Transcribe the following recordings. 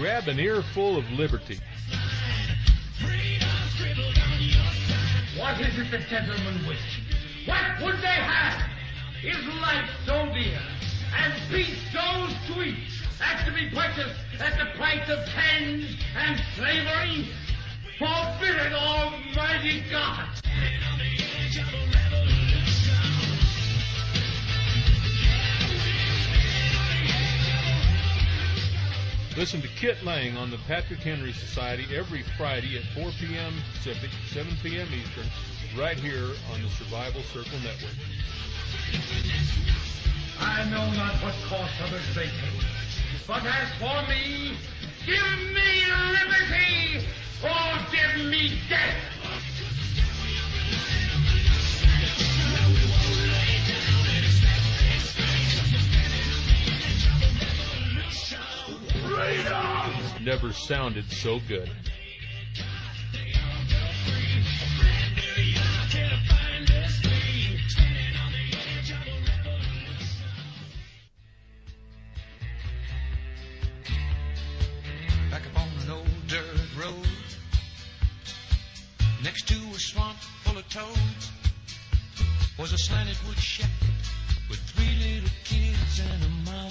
grab an earful of liberty. What is it the gentlemen wish? What would they have? Is life so dear, and peace so sweet, as to be purchased at the price of pens and slavery? Forbid it, Almighty God! Listen to Kit Lang on the Patrick Henry Society every Friday at 4 p.m. Pacific, 7 p.m. Eastern, right here on the Survival Circle Network. I know not what course others may take, but as for me, give me liberty or give me death! Never sounded so good. Back up on an old dirt road, next to a swamp full of toads, was a slanted wood shack with 3 little kids and a mama.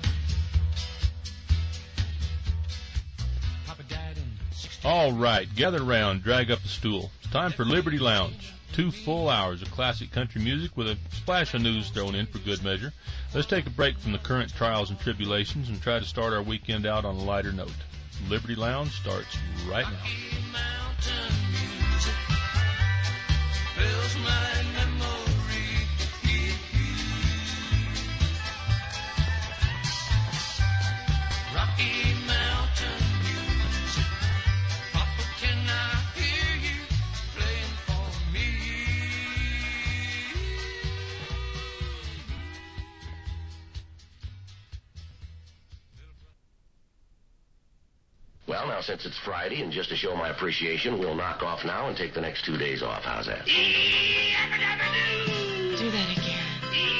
All right, gather around, drag up a stool. It's time for Liberty Lounge. 2 full hours of classic country music with a splash of news thrown in for good measure. Let's take a break from the current trials and tribulations and try to start our weekend out on a lighter note. Liberty Lounge starts right now. Well, now, since it's Friday, and just to show my appreciation, we'll knock off now and take the next 2 days off. How's that? Do that again.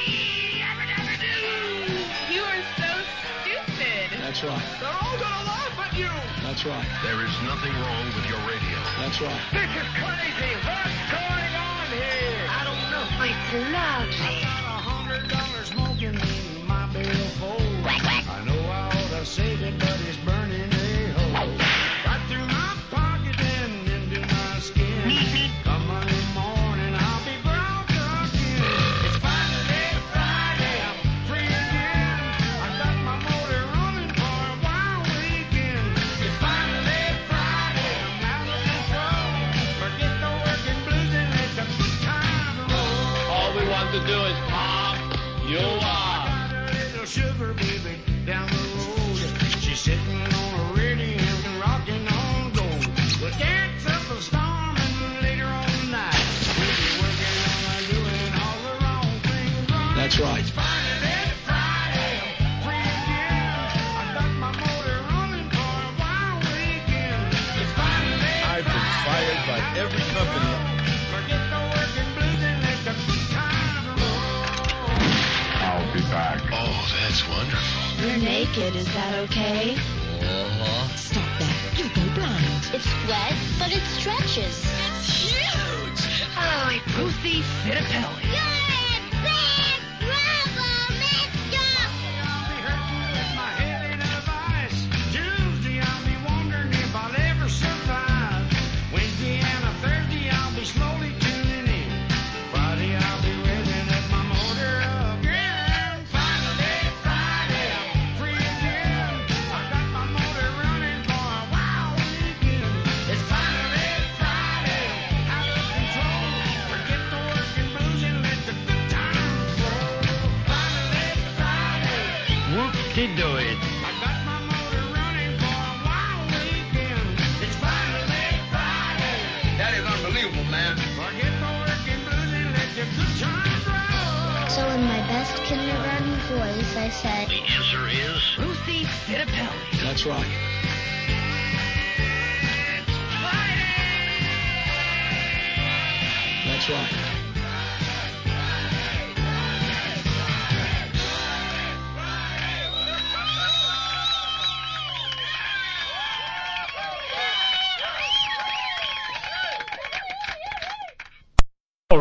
You are so stupid. That's right. They're all gonna laugh at you! That's right. There is nothing wrong with your radio. That's right. This is crazy! What's going on here? I don't know. It's lovely. $100 smoking in my billfold. I know I ought to save it, but it's burning a hole. Right through my pocket and into my skin. Come Monday morning, I'll be broke again. It's finally Friday, I'm free again. I got my motor running for a wild weekend. It's finally Friday, I'm out of control. Forget the working blues and let the good time roll. All we want to do is pop you up. Sugar baby down the road. She's sitting on a radio and rocking on gold. We'll dance up a storm and later on night we'll be working on doing all the wrong things right. That's right. It's finally Friday, I'm free again. I got my motor running for a wild weekend. It's finally I've been fired by every company. Forget the working blues and let the good time roll. I'll be back. Oh, that's wonderful. You're naked, is that okay? Stop that. You'll go blind. It's wet, but it stretches. It's huge. Oh, it's Lucy Fitapelli. You're a big troublemaker. I'll be hurting with my head in a vice. Tuesday I'll be wondering if I'll ever survive. Wednesday and a Thursday I'll be slowly tuning in. Friday I'll be revving up my motor again. Finally Friday, I'm free again. I got my motor running for a wild weekend. It's finally Friday, out of control. Forget the working blues and let the good times roll. Finally Friday. Whoop-de-doo-it. I got my motor running for a wild weekend. It's finally Friday. That is unbelievable, man. Forget the working blues and let the good times roll. So in my best kindergarten voice, I said, The answer is... Lucy Fitapelli. That's right. That's right.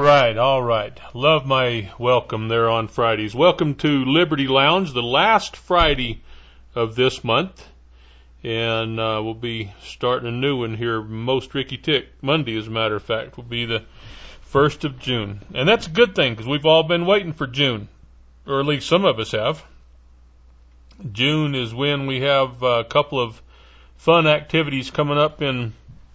right. Love my welcome there on Fridays. Welcome to Liberty Lounge, the last Friday of this month. And we'll be starting a new one here, most Ricky Tick. Monday, as a matter of fact, will be the 1st of June. And that's a good thing, because we've all been waiting for June. Or at least some of us have. June is when we have a couple of fun activities coming up in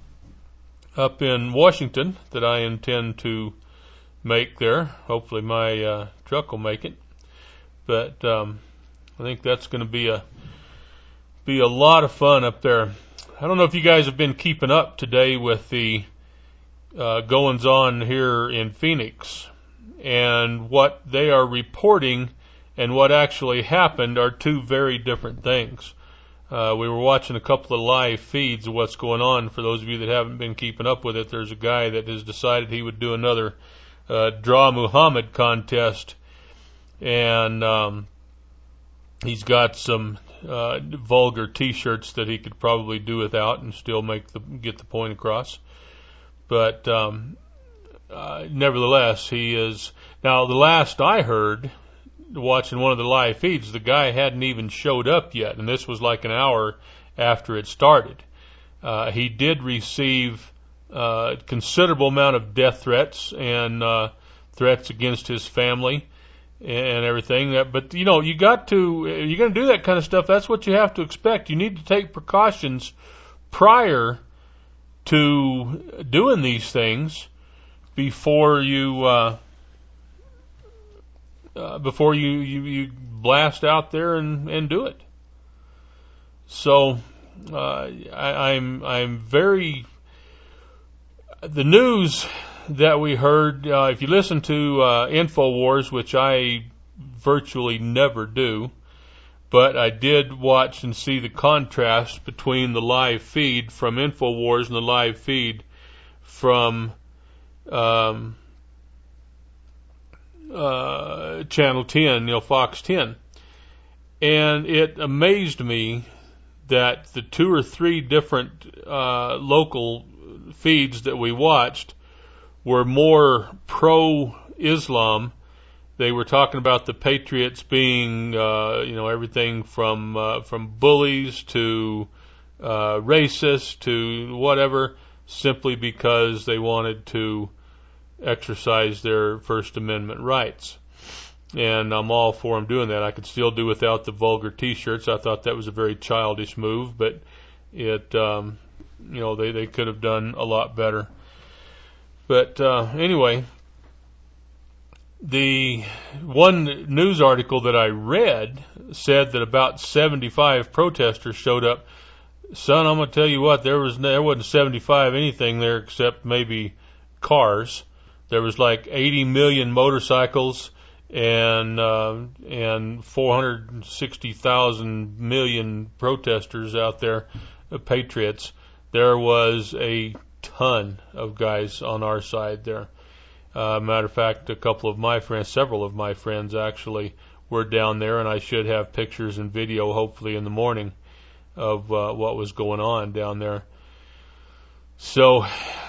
Washington that I intend to make there. Hopefully my truck will make it. But I think that's going to be a lot of fun up there. I don't know if you guys have been keeping up today with the goings on here in Phoenix, and what they are reporting and what actually happened are two very different things. We were watching a couple of live feeds of what's going on. For those of you that haven't been keeping up with it, there's a guy that has decided he would do another Draw Muhammad contest, and he's got some vulgar T-shirts that he could probably do without and still get the point across. But nevertheless, he is now. The last I heard, watching one of the live feeds, the guy hadn't even showed up yet, and this was like an hour after it started. He did receive a considerable amount of death threats and threats against his family and everything. But you know, you're going to do that kind of stuff. That's what you have to expect. You need to take precautions prior to doing these things before you blast out there and do it. So I'm very, the news that we heard, if you listen to InfoWars, which I virtually never do, but I did watch and see the contrast between the live feed from InfoWars and the live feed from Channel 10, Fox 10. And it amazed me that the 2 or 3 different local feeds that we watched were more pro-Islam. They were talking about the Patriots being, everything from bullies to racist to whatever, simply because they wanted to exercise their First Amendment rights. And I'm all for them doing that. I could still do without the vulgar T-shirts. I thought that was a very childish move, but it, they could have done a lot better. But anyway, the one news article that I read said that about 75 protesters showed up. Son, I'm going to tell you what, there wasn't 75 anything there except maybe cars. There was like 80 million motorcycles and 460,000 million protesters out there, patriots. There was a ton of guys on our side there. Matter of fact, several of my friends actually were down there, and I should have pictures and video hopefully in the morning of what was going on down there. So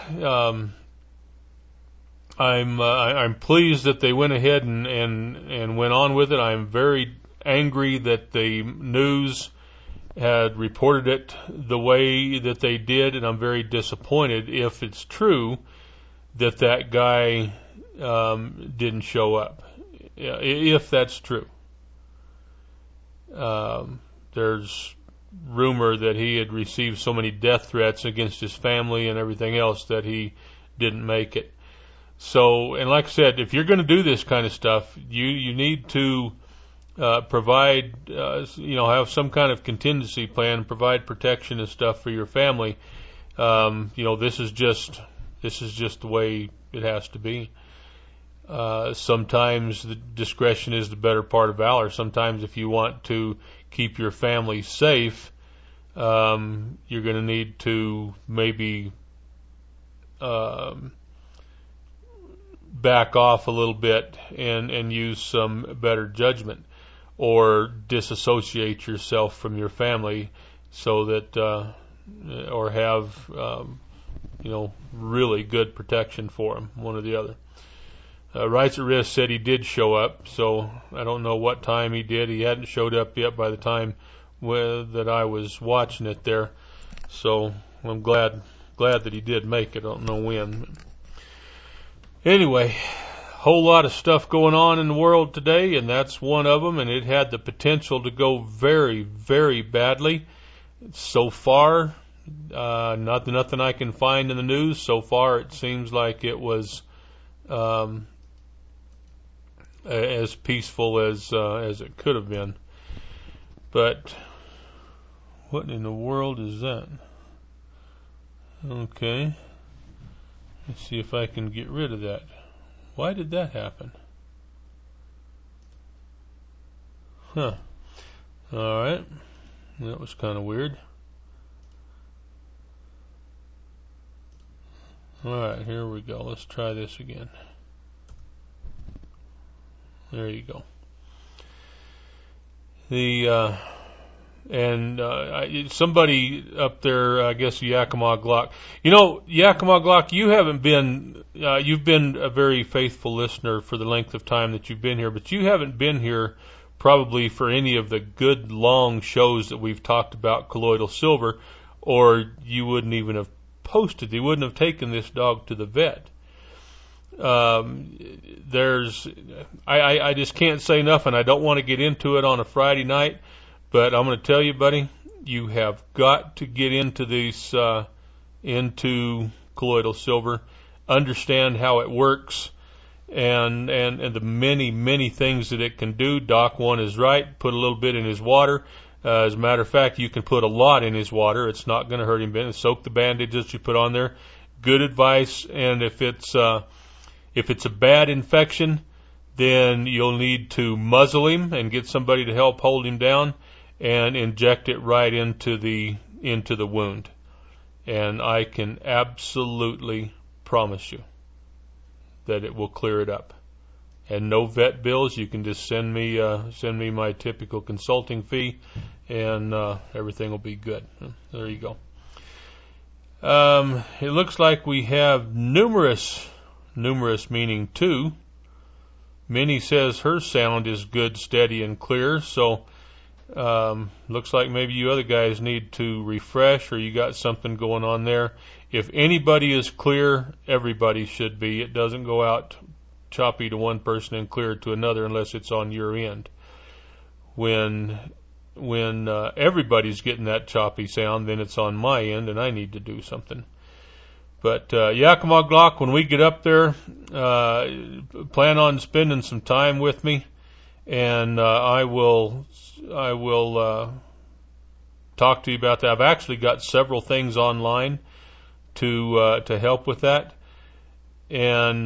I'm pleased that they went ahead and went on with it. I'm very angry that the news had reported it the way that they did, and I'm very disappointed if it's true that guy didn't show up. If that's true. There's rumor that he had received so many death threats against his family and everything else that he didn't make it. So, and like I said, if you're going to do this kind of stuff, you need to provide, have some kind of contingency plan, provide protection and stuff for your family. This is just the way it has to be. Sometimes the discretion is the better part of valor. Sometimes if you want to keep your family safe, you're going to need to maybe back off a little bit and use some better judgment, or disassociate yourself from your family so that or have really good protection for them, one or the other. Rights at Risk said he did show up, so I don't know what time he did. He hadn't showed up yet by the time that I was watching it there. So I'm glad that he did make it. I don't know when. Anyway, whole lot of stuff going on in the world today, and that's one of them, and it had the potential to go very, very badly. So far, nothing I can find in the news. So far, it seems like it was as peaceful as it could have been. But what in the world is that? Okay. Let's see if I can get rid of that. Why did that happen? Huh. Alright. That was kind of weird. Alright, here we go. Let's try this again. There you go. Somebody up there, I guess Yakima Glock. You know, Yakima Glock, you've been a very faithful listener for the length of time that you've been here, but you haven't been here probably for any of the good long shows that we've talked about colloidal silver, or you wouldn't even have posted. You wouldn't have taken this dog to the vet. I just can't say enough, and I don't want to get into it on a Friday night, but I'm going to tell you, buddy, you have got to get into these, into colloidal silver, understand how it works, and the many things that it can do. Doc 1 is right. Put a little bit in his water. As a matter of fact, you can put a lot in his water. It's not going to hurt him. Soak the bandages you put on there. Good advice. And if it's a bad infection, then you'll need to muzzle him and get somebody to help hold him down and inject it right into the wound. And I can absolutely promise you that it will clear it up. And no vet bills. You can just send me my typical consulting fee, and everything will be good. There you go. It looks like we have numerous meaning 2. Minnie says her sound is good, steady, and clear. So looks like maybe you other guys need to refresh, or you got something going on there. If anybody is clear, everybody should be. It doesn't go out choppy to one person and clear to another unless it's on your end. When everybody's getting that choppy sound, then it's on my end and I need to do something. But Yakima Glock, when we get up there, plan on spending some time with me, and I will talk to you about that. I've actually got several things online to help with that, and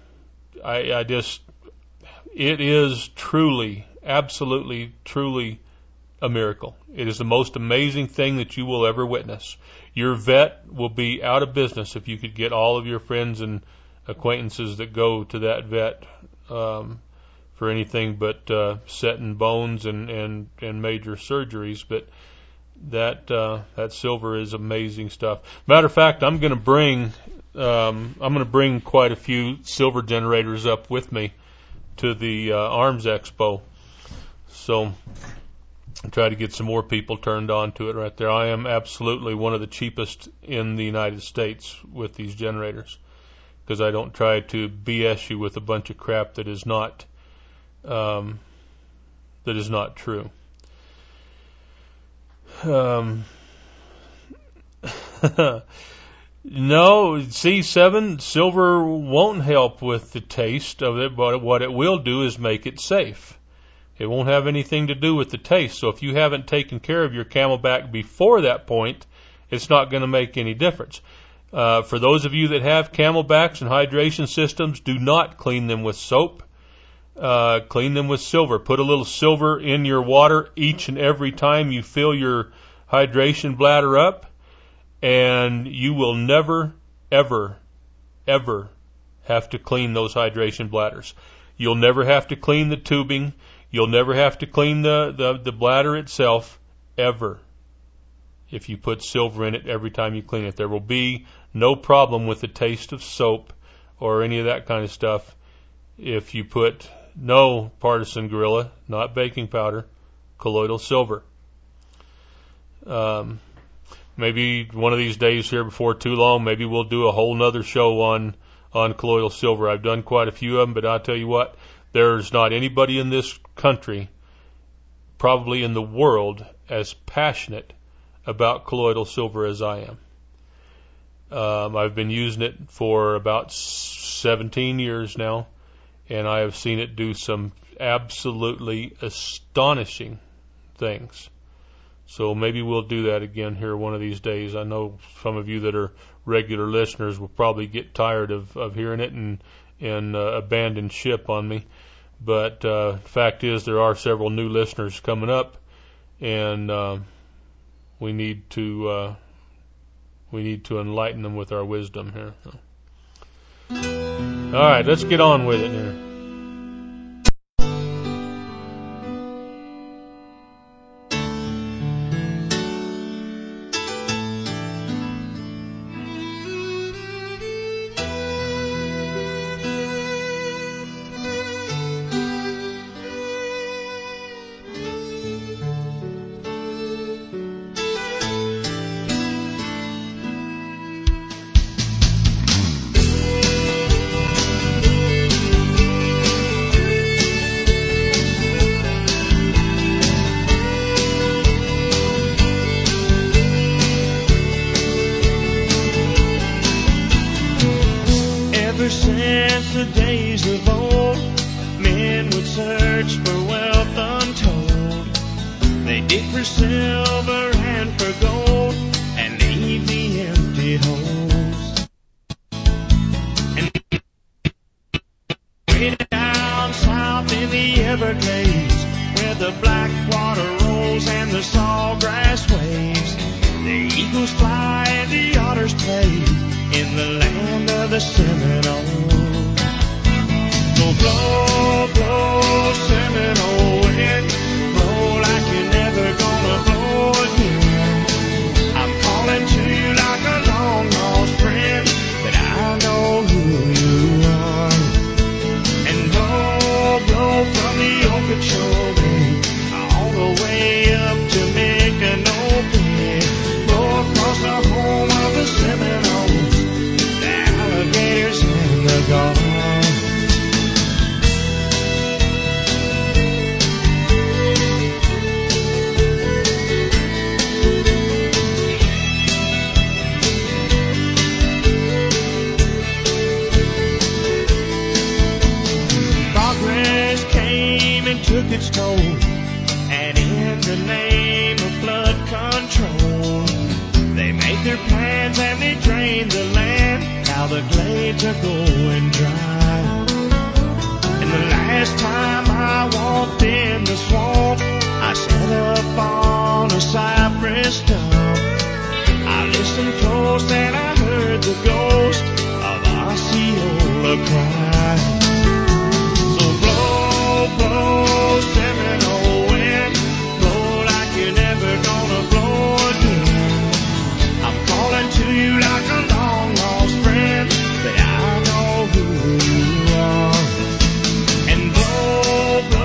it is truly, absolutely, truly a miracle. It is the most amazing thing that you will ever witness. Your vet will be out of business if you could get all of your friends and acquaintances that go to that vet for anything but setting bones and major surgeries. But that silver is amazing stuff. Matter of fact, I'm going to bring quite a few silver generators up with me to the Arms Expo. So I'll try to get some more people turned on to it right there. I am absolutely one of the cheapest in the United States with these generators, because I don't try to BS you with a bunch of crap that is not true. No, C7, silver won't help with the taste of it, but what it will do is make it safe. It won't have anything to do with the taste. So if you haven't taken care of your Camelback before that point, it's not going to make any difference. For those of you that have Camelbacks and hydration systems, do not clean them with soap. Clean them with silver. Put a little silver in your water each and every time you fill your hydration bladder up, and you will never, ever, ever have to clean those hydration bladders. You'll never have to clean the tubing. You'll never have to clean the bladder itself, ever, if you put silver in it every time you clean it. There will be no problem with the taste of soap or any of that kind of stuff if you put no partisan gorilla, not baking powder, colloidal silver. Maybe one of these days here before too long, maybe we'll do a whole nother show on colloidal silver. I've done quite a few of them, but I'll tell you what, there's not anybody in this country, probably in the world, as passionate about colloidal silver as I am. I've been using it for about 17 years now, and I have seen it do some absolutely astonishing things. So maybe we'll do that again here one of these days. I know some of you that are regular listeners will probably get tired of hearing it and abandon ship on me. But the fact is, there are several new listeners coming up, and we need to enlighten them with our wisdom here. All right, let's get on with it here. Ever since the days of old, men would search for wealth untold. They dig for silver and for gold, and leave the empty holes. And way down south in the Everglades, where the black water rolls and the sawgrass waves, the eagles fly and the otters play in the land of the Seminoles. So blow, blow, Seminole wind, blow like you're never gonna blow again. I'm calling to you like a long lost friend, but I know who you are. And blow, blow from the Okeechobee all the way up to Micanopy, blow across the home of the Seminoles, the alligators and the gulls. Progress came and took its toll, and in the name of flood control, they made their plans and they drained the land. Now the glades are going dry. And the last time I walked in the swamp, I sat up on a cypress stump. I listened close and I heard the ghost of Osceola cry. So blow, blow, Seminole wind, blow like you're never gonna blow again. I'm calling to you like a long lost friend, but I know who you are. And blow, blow,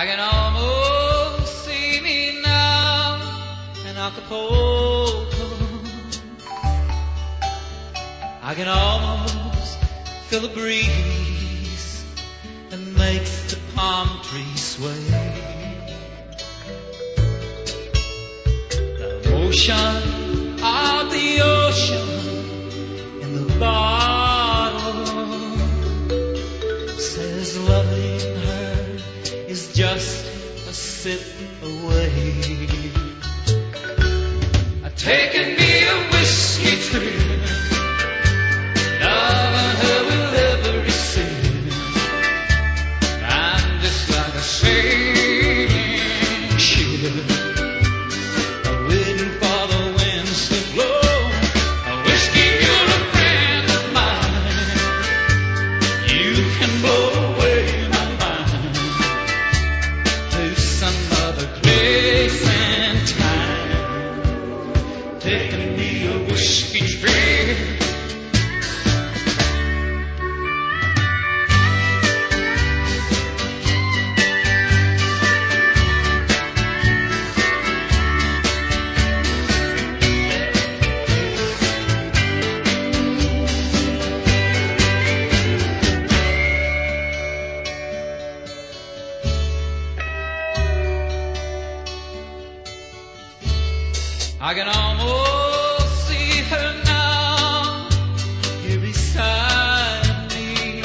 I can almost see me now in Acapulco. I can almost feel the breeze that makes the palm trees sway. The motion of the ocean in the bottle says loving her is just a sip away. I've taken me a whiskey trip, loving her with every sip. I'm just like a sailing ship, waiting for the winds to blow. A whiskey, you're a friend of mine. You can blow away my mind to some other place and time. Taking me a whiskey trip. I can almost see her now, here beside me.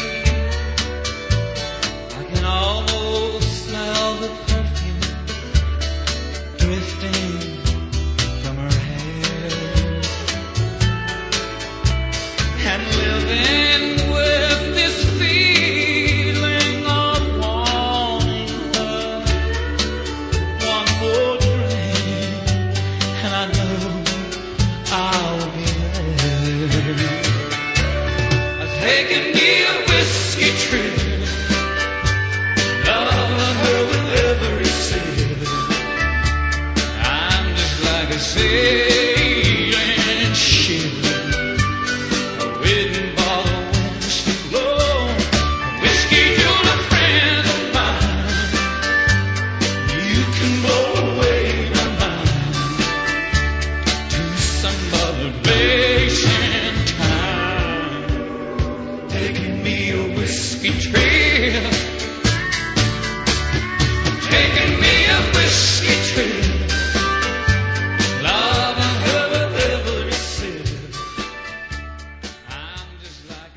I can almost smell the perfume drifting from her hair. And living with this feeling of wanting her, one more drink, and I know I'll be there. I've taken me a whiskey trip, loving her with every sip. I'm just like a sailing ship, waiting for the winds to blow. Whiskey, you're a friend of mine. You can blow away my mind to some other place and time. Taking me a whiskey trip. Taking me a whiskey trip. Loving her with every sip. I'm just like a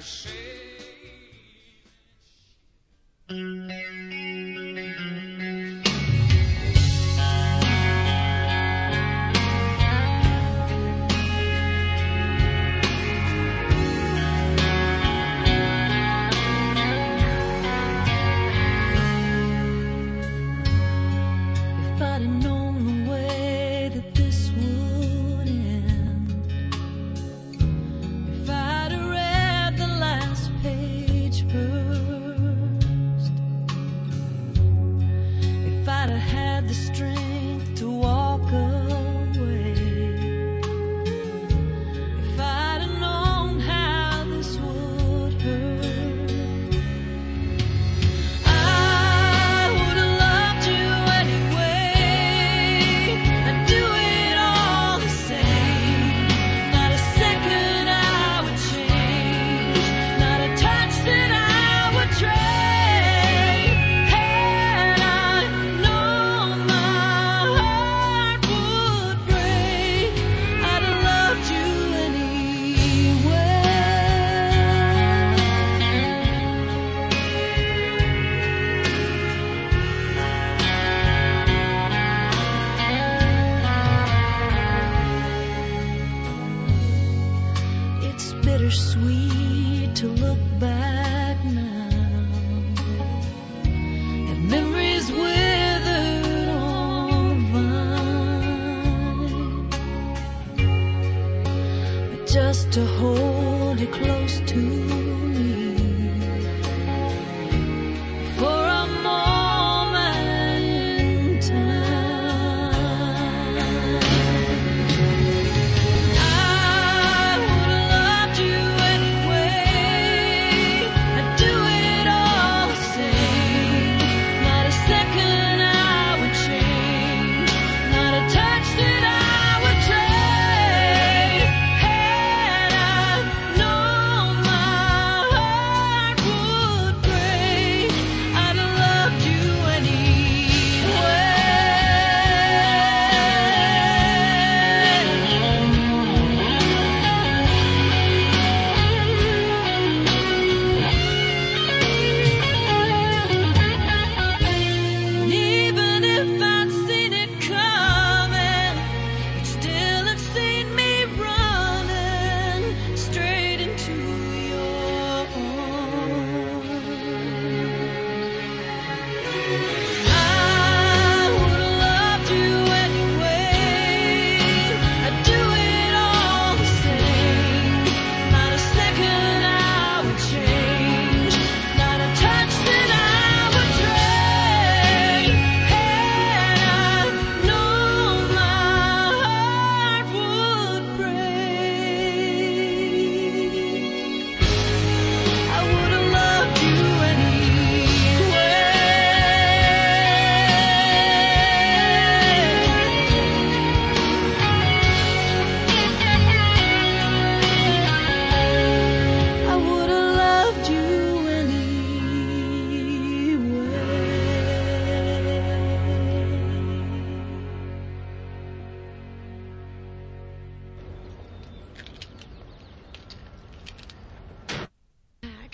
If I'd have known the way that this would end, if I'd have read the last page first, if I'd have had the strength to walk away, if I'd have known how this would hurt, I would have loved you anyway. I'd do it all the same. Not a second I would change. Not a touch that I would trade. Had I known my heart would break, I'd have loved you anyway. It's bittersweet to look back now at memories withered on the vine, but just to hold you close to me for a moment in time. I would have loved you anyway. I'd do it all the same. Not a second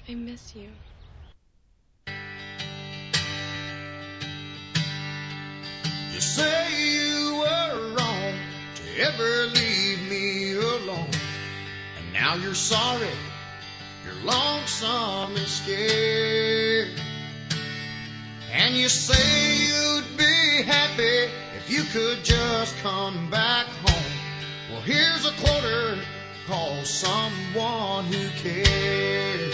I miss you. You say you were wrong to ever leave me alone. And now you're sorry, you're lonesome and scared. And you say you'd be happy if you could just come back home. Well, here's a quarter, call someone who cares.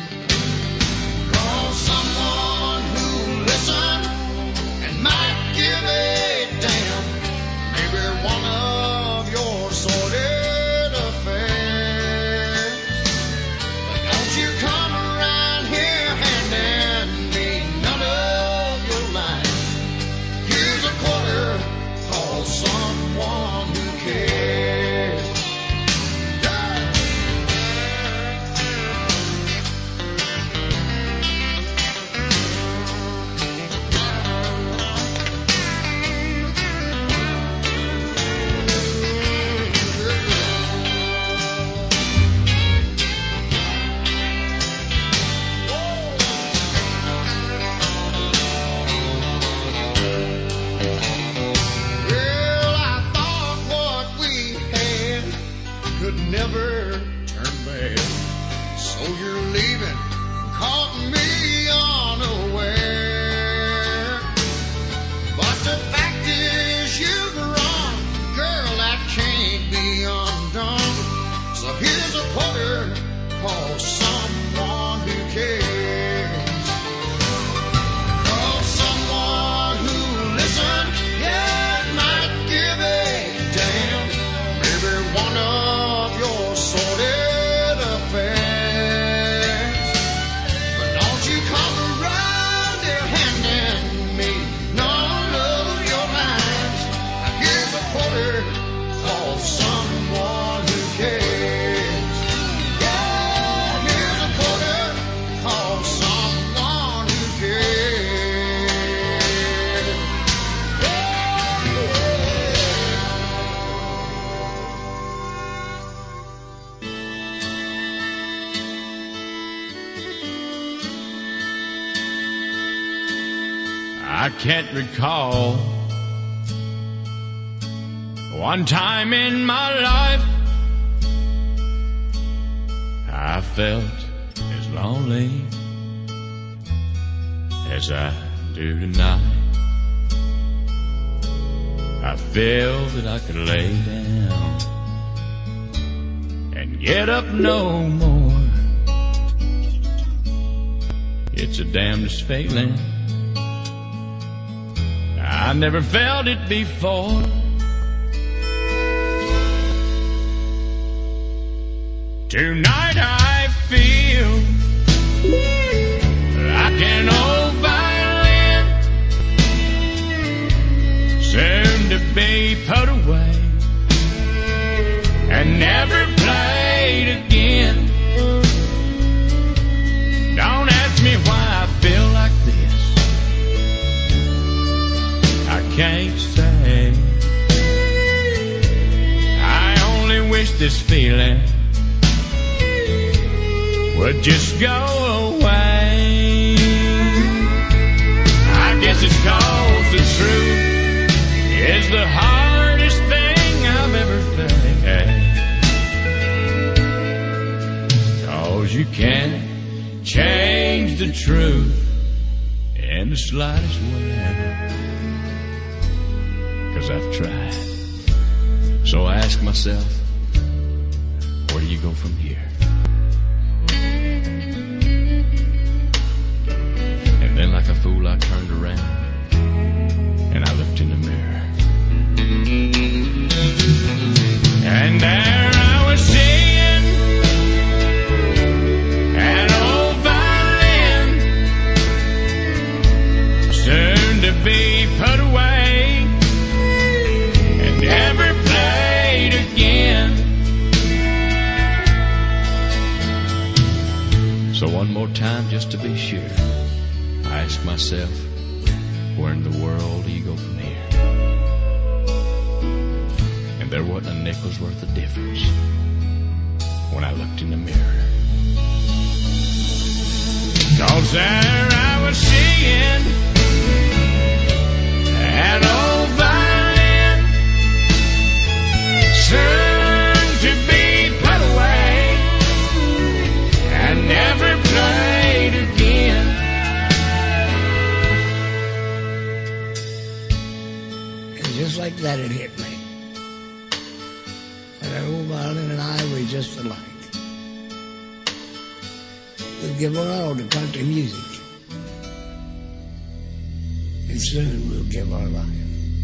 Call someone who'll listen and might give a damn. Maybe one of your sordid affairs. But don't you come around here handing me none of your lines. Here's a quarter, call someone who cares. Never turn back. So you're leaving, caught me unaware. But the fact is you're wrong, girl, that can't be undone. So here's a quarter, call someone who cares. Call someone who listens, yeah, might give a damn. Maybe one of your sordid affairs. But don't you come around there handing me none of your lines. Now here's a quarter, call someone who cares. Yeah, here's a quarter, call someone who cares. I can't recall one time in my life I felt as lonely as I do tonight. I feel that I could lay down and get up no more. It's a damnedest feeling. I never felt it before. Tonight I feel like an old violin, soon to be put away and never played again. Don't ask me why I feel like this, I can't say. I only wish this feeling would just go away. I guess it's 'cause the truth is the hardest thing I've ever felt. 'Cause you can't change the truth in the slightest way. 'Cause I've tried. So I ask myself, where do you go from here? And then like a fool I turned around and I looked in the mirror. And there I was seeing an old violin, soon to be put away and never played again. So one more time just to be sure, I ask myself, where in the world do you go from here? And there wasn't a nickel's worth of difference when I looked in the mirror. 'Cause there I was singing an old violin, soon to be put away and never played again. And just like that it hit me. And that old violin and I were just alike. We'll give our all to country music. And soon we'll give our life.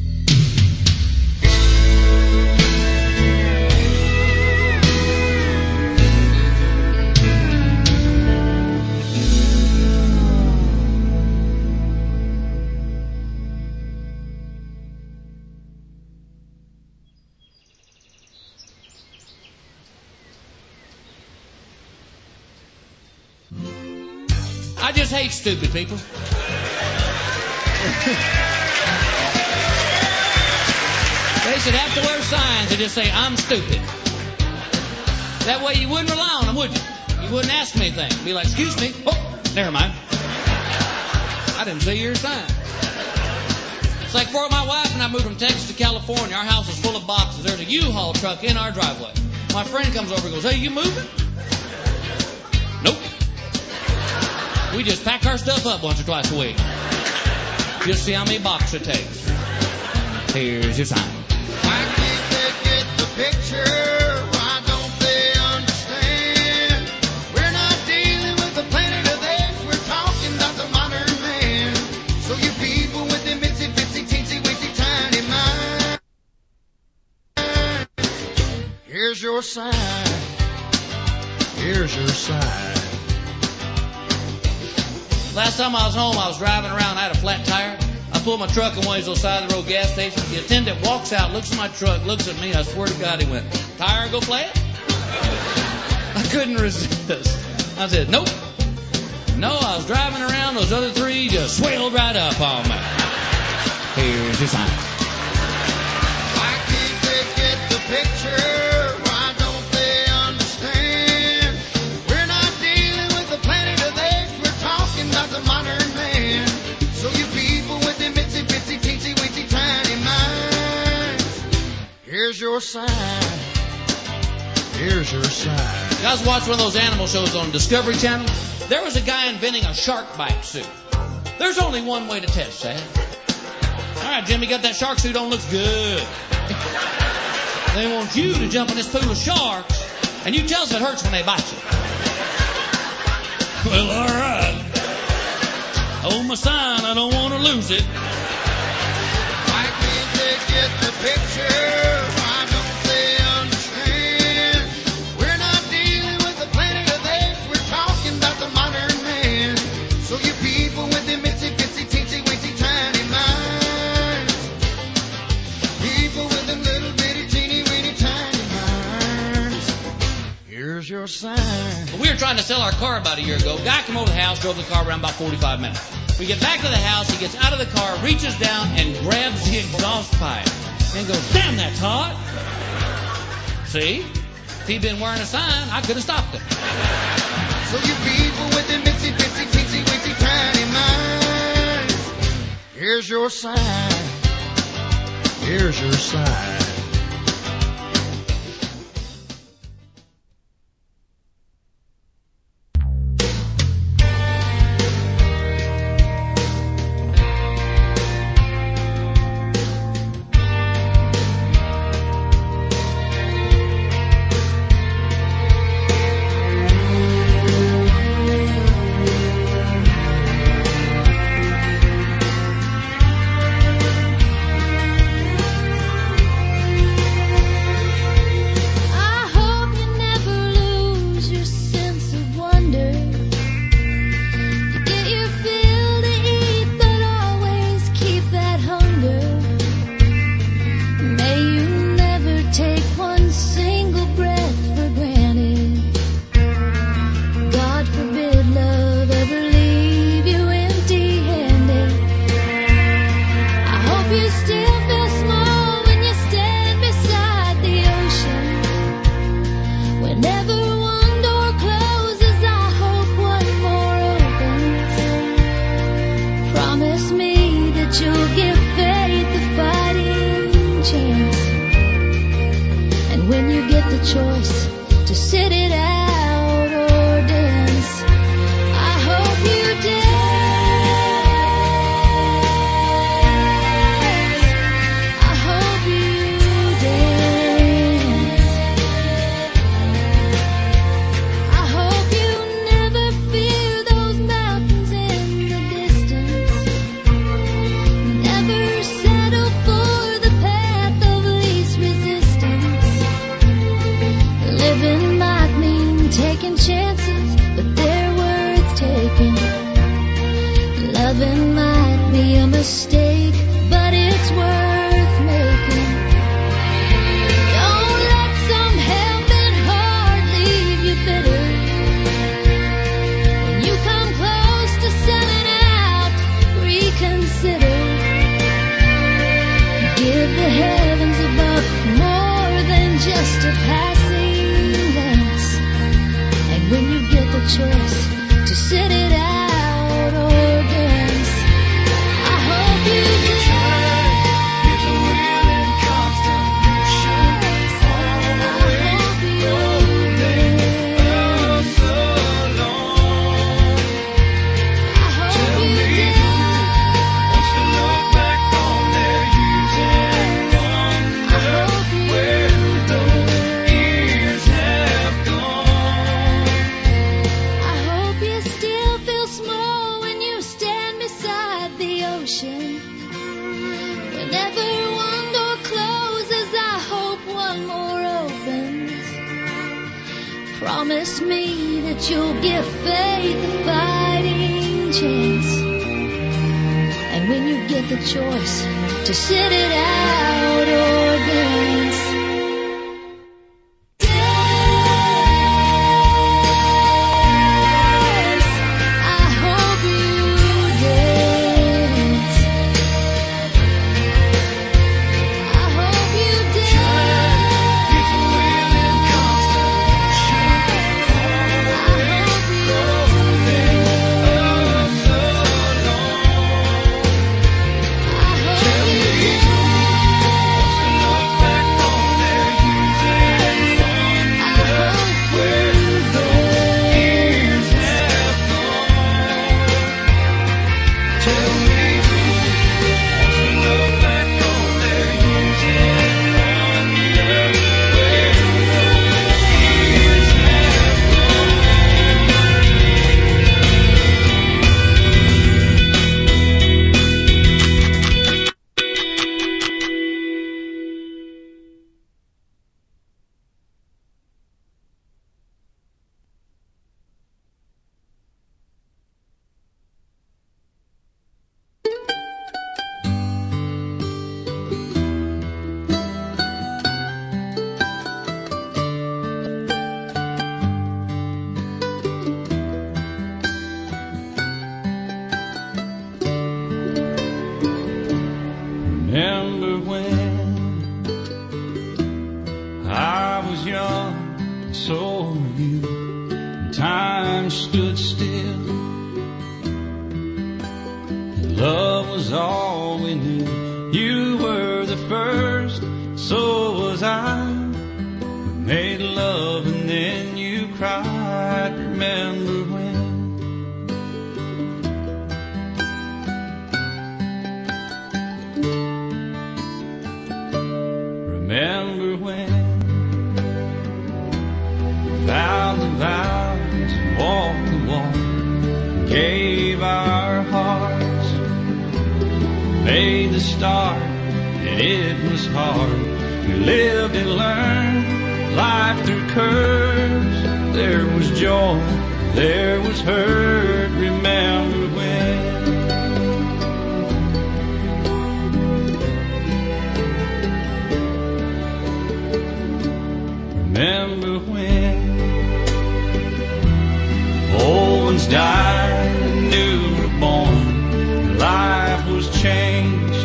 I just hate stupid people. They should have to wear signs that just say, I'm stupid. That way you wouldn't rely on them, would you? You wouldn't ask me anything. Be like, excuse me. Oh, never mind. I didn't see your sign. It's like for my wife and I moved from Texas to California. Our house is full of boxes. There's a U-Haul truck in our driveway. My friend comes over and goes, hey, you moving? Nope. We just pack our stuff up once or twice a week. Just see how many boxes it takes. Here's your sign. Why can't they get the picture? Why don't they understand? We're not dealing with the planet of apes. We're talking about the modern man. So you people with them itsy bitsy teensy weensy tiny minds. Here's your sign. Here's your sign. Last time I was home, I was driving around. I had a flat tire. I pulled my truck in one of those side of the road gas stations. The attendant walks out, looks at my truck, looks at me. I swear to God, he went, tire go flat? I couldn't resist. I said, nope. No, I was driving around. Those other three just swelled right up on me. Here's your sign. Why can't they get the picture? Why don't they understand? We're not dealing with the planet of apes. We're talking about the modern man. So you people with them itsy bitsy teensy weensy tiny minds. Here's your sign. Here's your sign. You guys watch one of those animal shows on Discovery Channel? There was a guy inventing a shark bite suit. There's only one way to test that. All right, Jimmy, got that shark suit on, looks good. They want you to jump in this pool of sharks, and you tell us if it hurts when they bite you. Well, all right. Hold my sign, I don't want to lose it. Why can't they get the picture? Why don't they understand? We're not dealing with the planet of apes. We're talking about the modern man. So you people with them itsy bitsy teensy weensy tiny minds. People with them little bitty teeny weeny tiny minds. Here's your sign. We were trying to sell our car about a year ago. Guy came over to the house, drove the car around about 45 minutes. We get back to the house, he gets out of the car, reaches down, and grabs the exhaust pipe. And goes, damn, that's hot. See? If he'd been wearing a sign, I could have stopped him. So you people with them itsy bitsy teensy weensy tiny minds. Here's your sign. Here's your sign. get the choice to sit it out or dance, I hope you dance. I hope you dance. I hope you never fear those mountains in the distance. Never settle for the path of least resistance. Living might mean taking chances, but they're worth taking. Loving might be a mistake, but it's worth making. Don't let some helping heart leave you bitter. When you come close to selling out, reconsider. Give the heavens above more than just a passing glance. And when you get the choice to sit it out or dance, I hope you dance. It's a willing constitution. I hope you dance. So long. I hope you dance. Wants to look back on their years and wonder where those years have gone. I hope you still feel small when you stand beside the ocean. Whenever one door closes, I hope one more opens. Promise me that you'll give faith a fighting chance. And when you get the choice to sit it out or dance, dance. I hope you dance. I hope you dance. It's a willing constitution. I hope you So long. I hope you Look back on their years and wonder where those years have gone. Tell me who wants to look back on their years and wonder where those years Remember when I was young, and so were you, and time stood still. And love was all we knew. You were the first, so was I. We made love and then you cried. Remember when? Remember when we vowed the vows and walked the walk, gave our hearts, made the start, and it was hard. We lived and learned life through curves. There was joy, there was hurt. Remember when? Remember when old ones died and new were born, life was changed,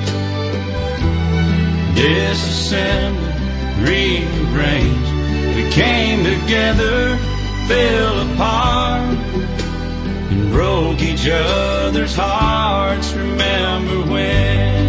disassembled, rearranged. We came together, fell apart, and broke each other's hearts. Remember when?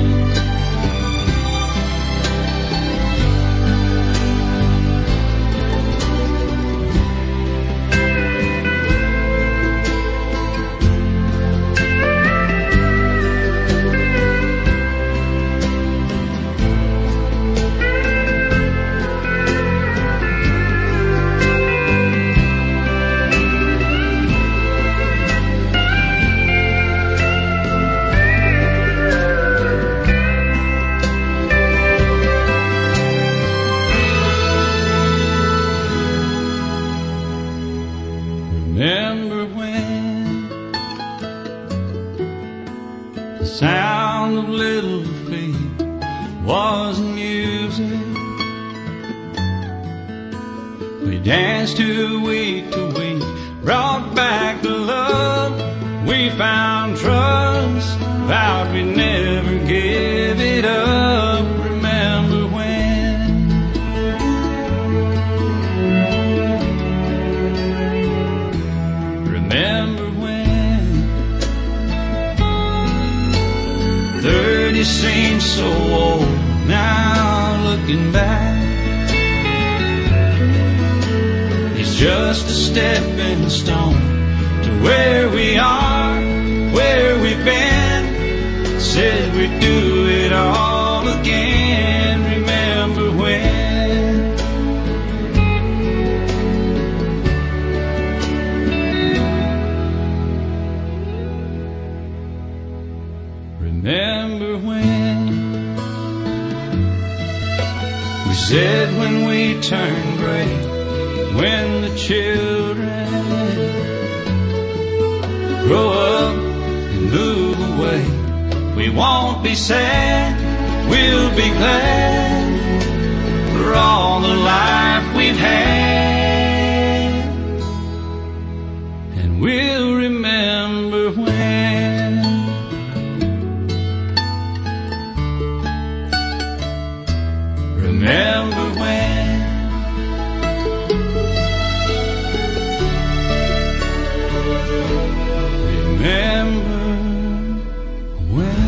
We danced to week, brought back the love. We found trust, vowed we'd never give it up. Remember when? Remember when? 30 seems so old now, looking back. It's just a stepping stone to where we are, where we've been. Said we'd do it all again. Remember when? Remember when? We said when we turn gray, when the children grow up and move away, we won't be sad, we'll be glad for all the life we've had. And we'll remember when. Remember when. Remember when.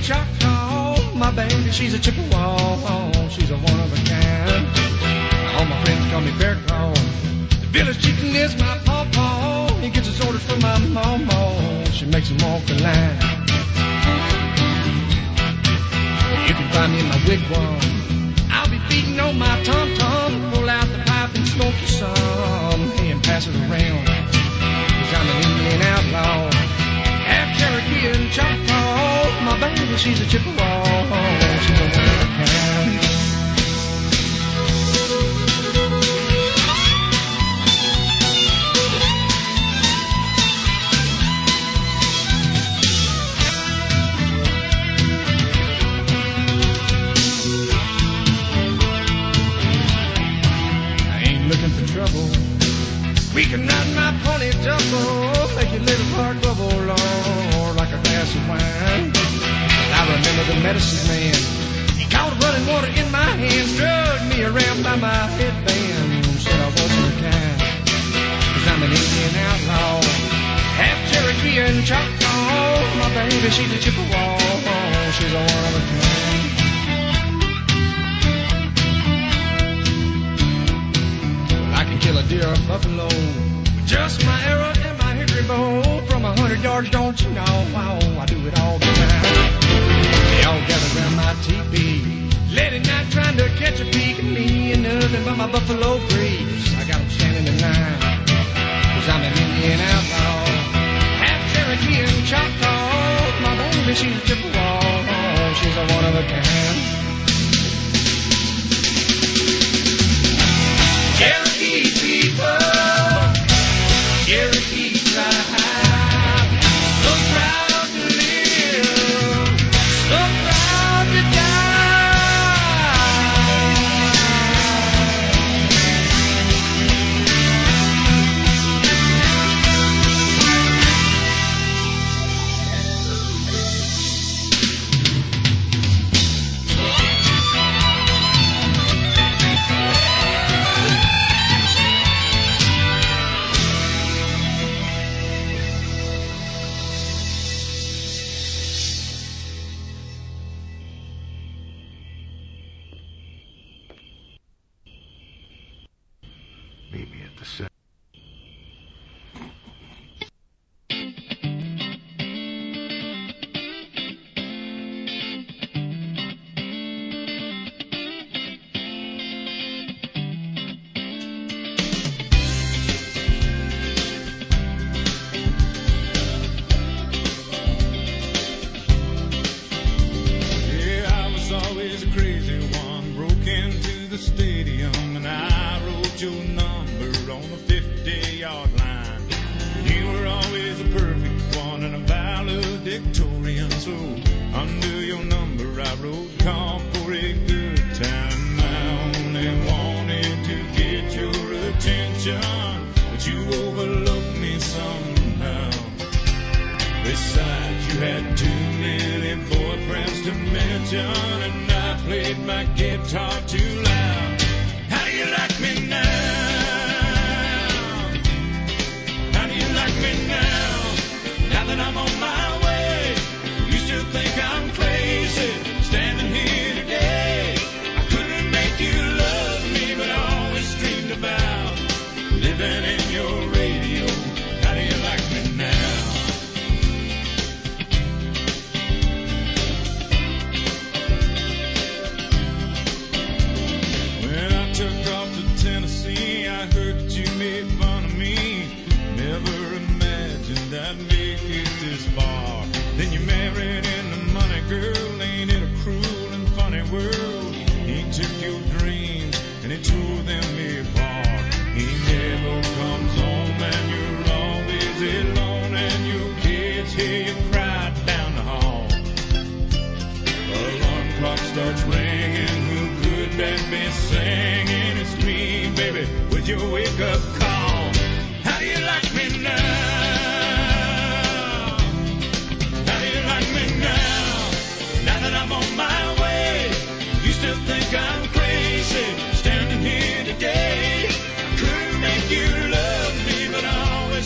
Choctaw. My baby, she's a Chippewa. She's a one of a kind. All my friends call me Bear Claw. The village chicken is my pawpaw. He gets his orders from my mama. She makes him walk the line. You can find me in my wigwam. I'll be beating on my tom-tom. Pull out the pipe and smoke you some. Hey, and pass it around. 'Cause I'm an Indian outlaw. Half Cherokee and Choctaw. My baby, she's a Chippewa. She's a one of a kind. We can ride my pony double, make your little heart bubble, Lord, like a glass of wine. I remember the medicine man. He caught running water in my hands, drugged me around by my headband, said I wasn't kind. 'Cause I'm an Indian outlaw, half Cherokee and Choctaw. My baby, she's a Chippewa, she's a one of a kind. I can kill a deer or buffalo with just my arrow and my hickory bow. From 100 yards, don't you know? Wow, I do it all the time. They all gather around my teepee, late at night trying to catch a peek at me and nothing but my buffalo breeze. I got them standing in line, 'cause I'm an Indian outlaw, half Cherokee and Choctaw. My baby, she's a Chippewa, she's a one of a kind. Cherokee people, Cherokee tribe, so proud to live, so proud to die.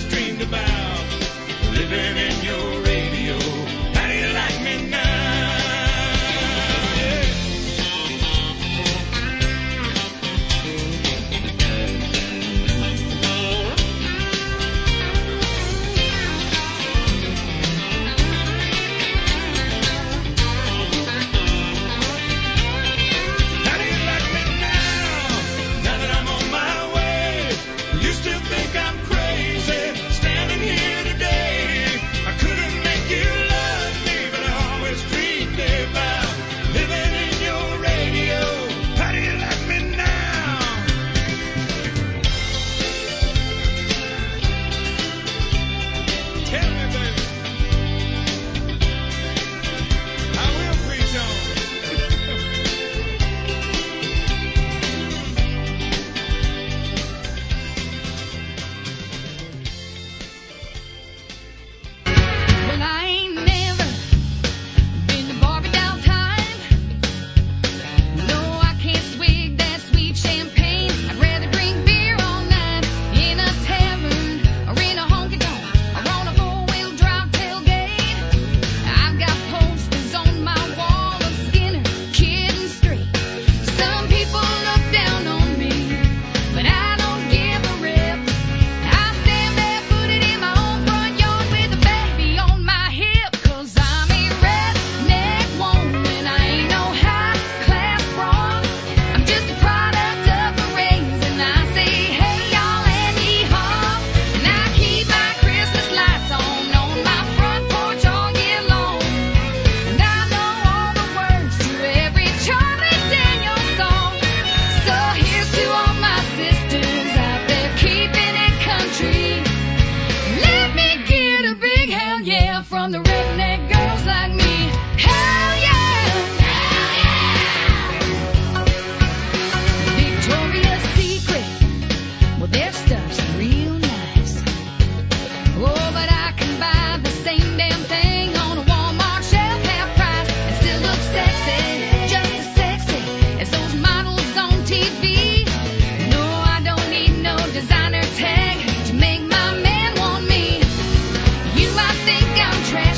Living in your radio. How do you like me now?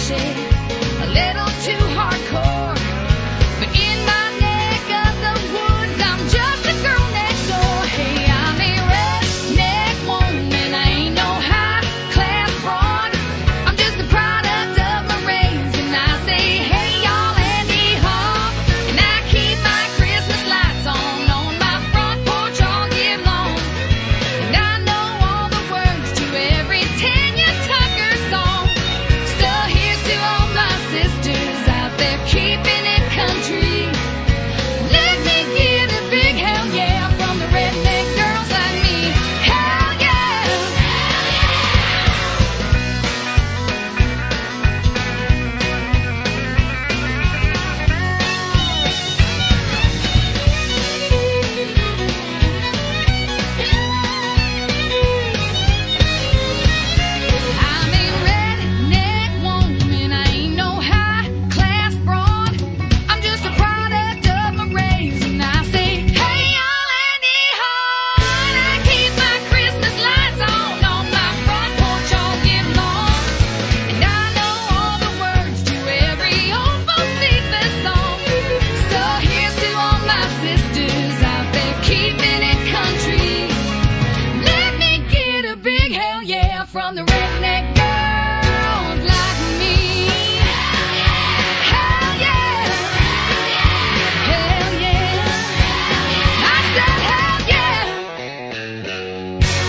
flashy, a little too hardcore. But in my neck of the woods, I'm just a girl next door. Hey, I'm a redneck woman, I ain't no high-class broad. I'm just a product of my race, and I say, hey, y'all, Andy Hall. And I keep my Christmas lights on my front porch all year long. And I know all the words to every Tanya Tucker song. So here's to all my sisters out there keeping it country. Let me get a big hell yeah from the redneck girls like me. Hell yeah! I'm a redneck woman, I ain't no high-class broad. I'm just a product of my race, and I say, hey, y'all, Andy Hall. And I keep my Christmas lights on my front porch all year long. And I know all the words to every old Bocephus song. So here's to all my sisters out there keeping it country. Let me get a big hell yeah from the redneck girls like me. Hell yeah. Hell yeah. I said hell yeah.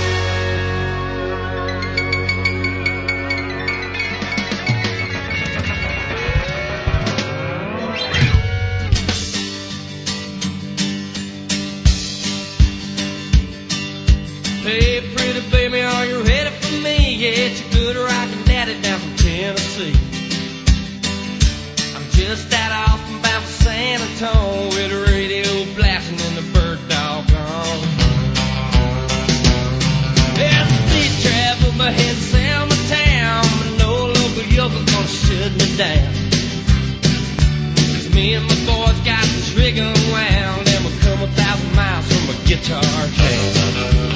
Hey, pretty baby, are you ready for me? Yeah, it's a good rockin' daddy down from Tennessee. I'm just out off and bound for San Antonio with the radio blasting and the bird dog on. There's a beat travel, my head Selma town, but no local yokel gonna shut me down. 'Cause me and my boys got this rig unwound, and we'll come 1,000 miles from a guitar town.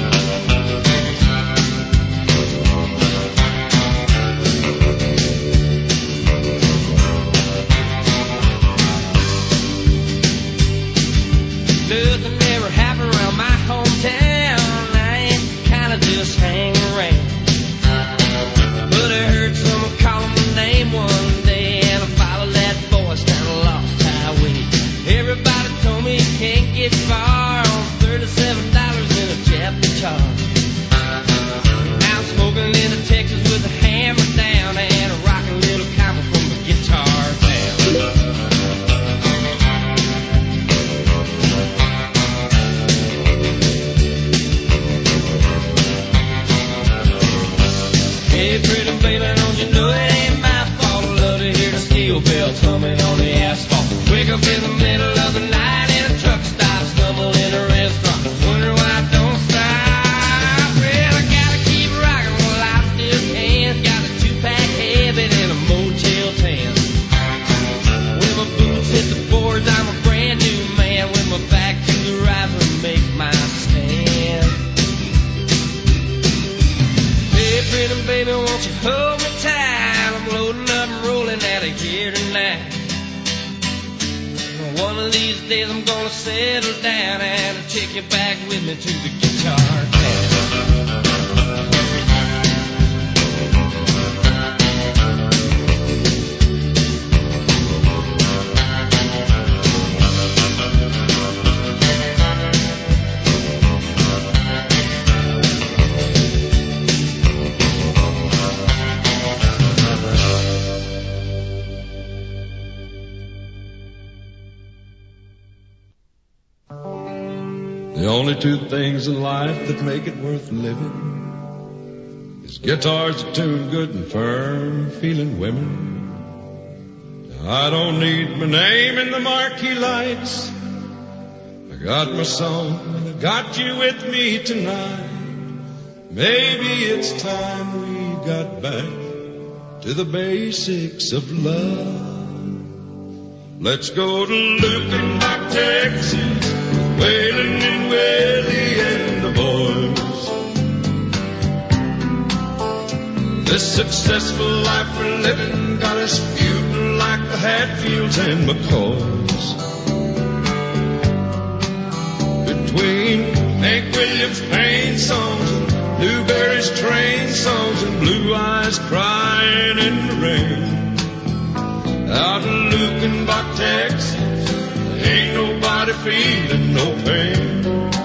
Nothing ever happened around my hometown. I ain't kinda just hang around. But I heard someone calling my name one day, and I followed that voice down a lost highway. Everybody told me you can't get far on $37 in a Jap guitar. Now I'm smoking in Texas with a hammer down and a rockin' little combo from the guitar town. Hey, pretty baby, don't you know it ain't my fault? I love to hear the steel bells humming on the asphalt. Wake up in the middle of the night in a truck stop, stumble in a restaurant, wonder why I don't stop. Well, I gotta keep rocking while I still can. Got a 2-pack habit and a Motel 10. When my boots hit the boards, I'm a brand new man. With my back to the riser, make my stand. Hey, pretty baby, won't you hold me tight? I'm loading up and rolling out of here tonight. One of these days I'm gonna settle down and I'll take you back with me to the guitar town. The only two things in life that make it worth living is guitars that tune good and firm feeling women. I don't need my name in the marquee lights. I got my song and I got you with me tonight. Maybe it's time we got back to the basics of love. Let's go to Lukenbach, Texas, Waylon and Willie and the boys. This successful life we're living got us feuding like the Hatfields and McCoys. Between Hank Williams' pain songs and Newberry's train songs and Blue Eyes crying in the rain. Out in Lukenbach, Texas, ain't nobody feeling no pain.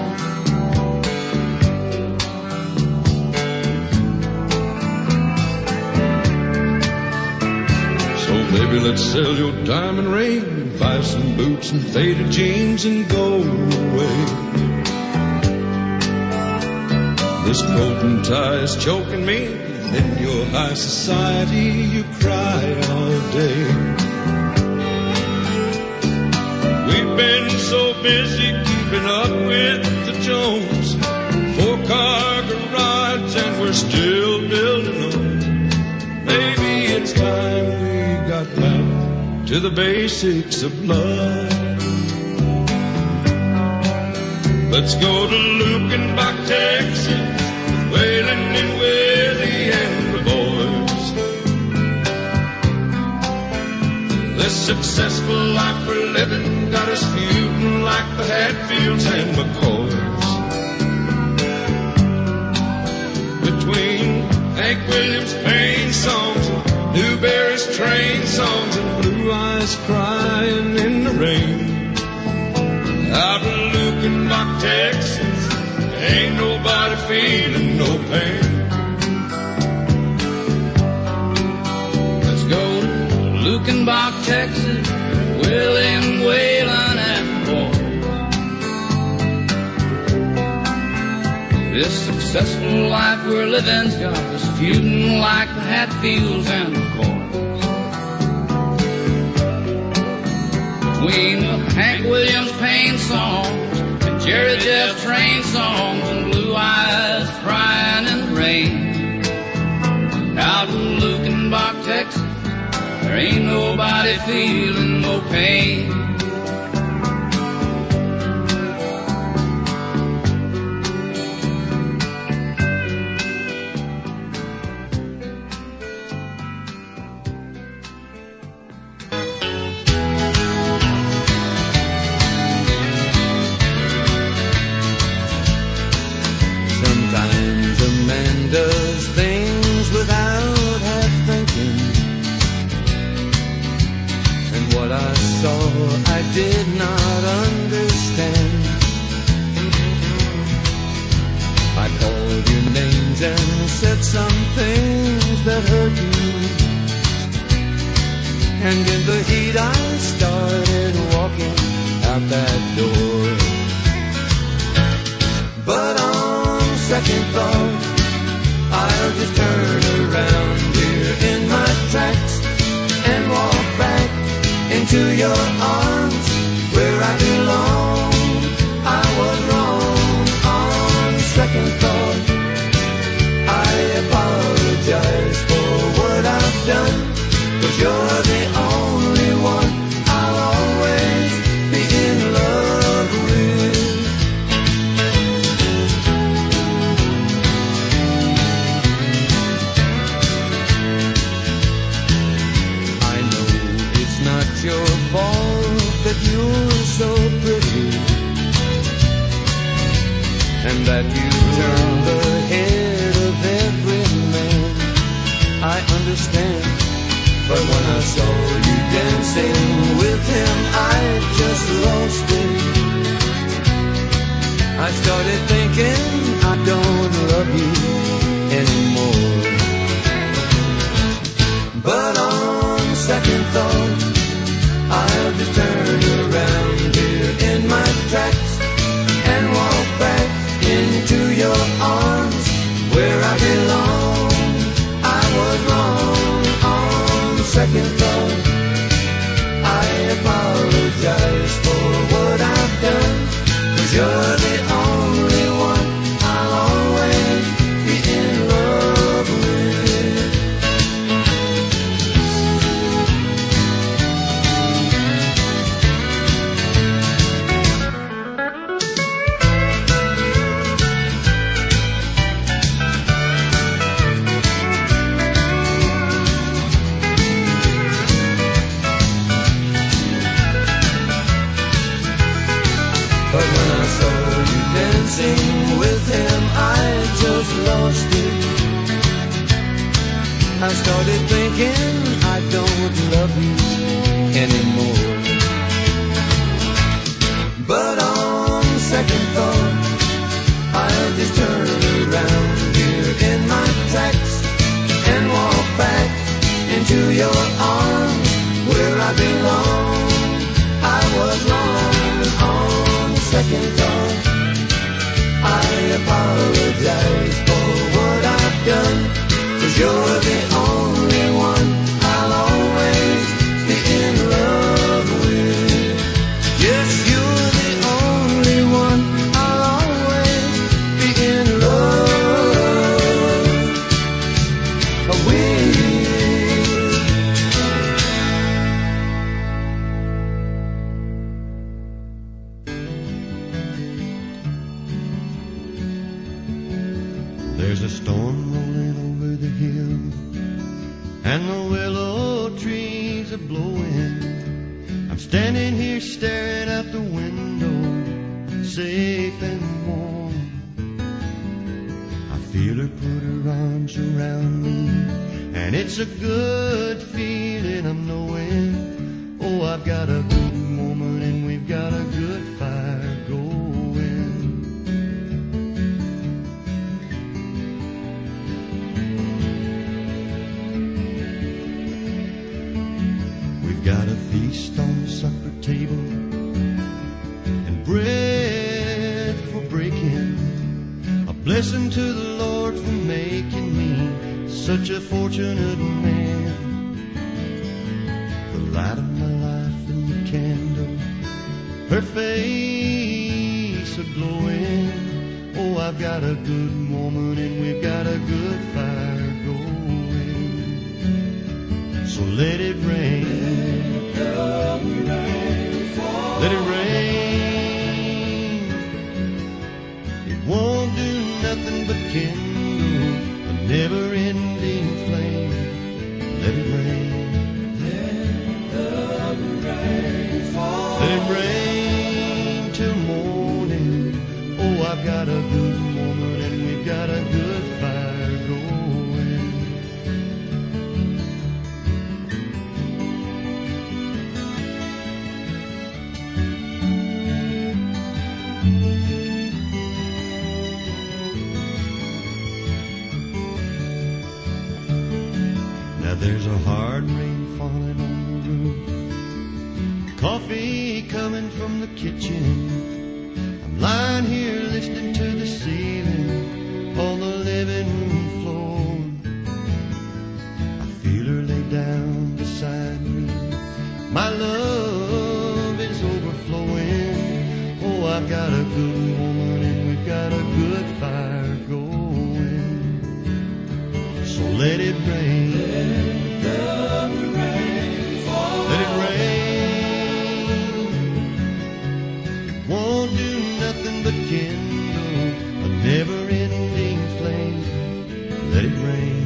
Baby, let's sell your diamond ring, buy some boots and faded jeans and go away. This coat and tie is choking me, and in your high society you cry all day. We've been so busy keeping up with the Jones, 4-car garage and we're still building on. Maybe it's time we got back to the basics of love. Let's go to Lukenbach, Texas, Waylon and Willie and the boys. This successful life we're living got us feuding like the Hatfields and McCoys. Between Hank Williams' pain songs, Newberry's train songs, and Blue Eyes crying in the rain. Out in Lukenbach, Texas, ain't nobody feeling no pain. Let's go to Lukenbach, Texas, William, Waylon, and Boy. This successful life we're living's got us feuding like the Hatfields and McCoys. Between the Hank Williams pain songs and Jerry Jeff train songs and Blue Eyes crying in the rain. Out in Lukenbach, Texas, there ain't nobody feeling no pain. Did not understand. I called your names and said some things that hurt you. And in the heat I started walking out that door. But on second thought, I'll just turn around here in my tracks and walk back into your arms where I belong. I was wrong on second thought. I apologize for what I've done, 'cause you're the only one I'll always be in love with. I know it's not your fault that you're so pretty, and that you turn the head of every man. I understand, but when I saw you dancing with him, I just lost it. I started thinking I don't love you anymore. But on second thought, I'll just turn around here in my tracks and walk back into your arms where I belong. I was wrong on second thought. I apologize for what I've done, 'cause you're the only one I'll always be in love with. I started thinking I don't love you anymore. But on second thought, I'll just turn around here in my tracks and walk back into your arms where I belong. I was wrong on second thought. I apologize for what I've done, 'cause you're the only one I'll always be in love with. Yes, you're the only one I'll always be in love with. There's a storm rolling over the hill, and the willow trees are blowing. I'm standing here staring out the window, safe and warm. I feel her put her arms around me, and it's a good feeling. I'm knowing, oh, I've got a good woman and we've got a good fire going. Got a feast on the supper table and bread for breaking. A blessing to the Lord for making me such a fortunate man. The light of my life and the candle, her face a glowing. Oh, I've got a good woman and we've got a good fire going. So let it rain. Let it rain. It won't do nothing but kindle a never-ending flame. Let it rain. Let it rain till morning. Oh, I've got a good woman and we've got a good fire going. There's a hard rain falling on the roof, coffee coming from the kitchen. I'm lying here listening to the ceiling on the living room floor. I feel her lay down beside me. My love is overflowing. Oh, I've got a good woman and we've got a good fire going. So let it rain. Let it rain. It won't do nothing but kindle a never-ending flame. Let it rain.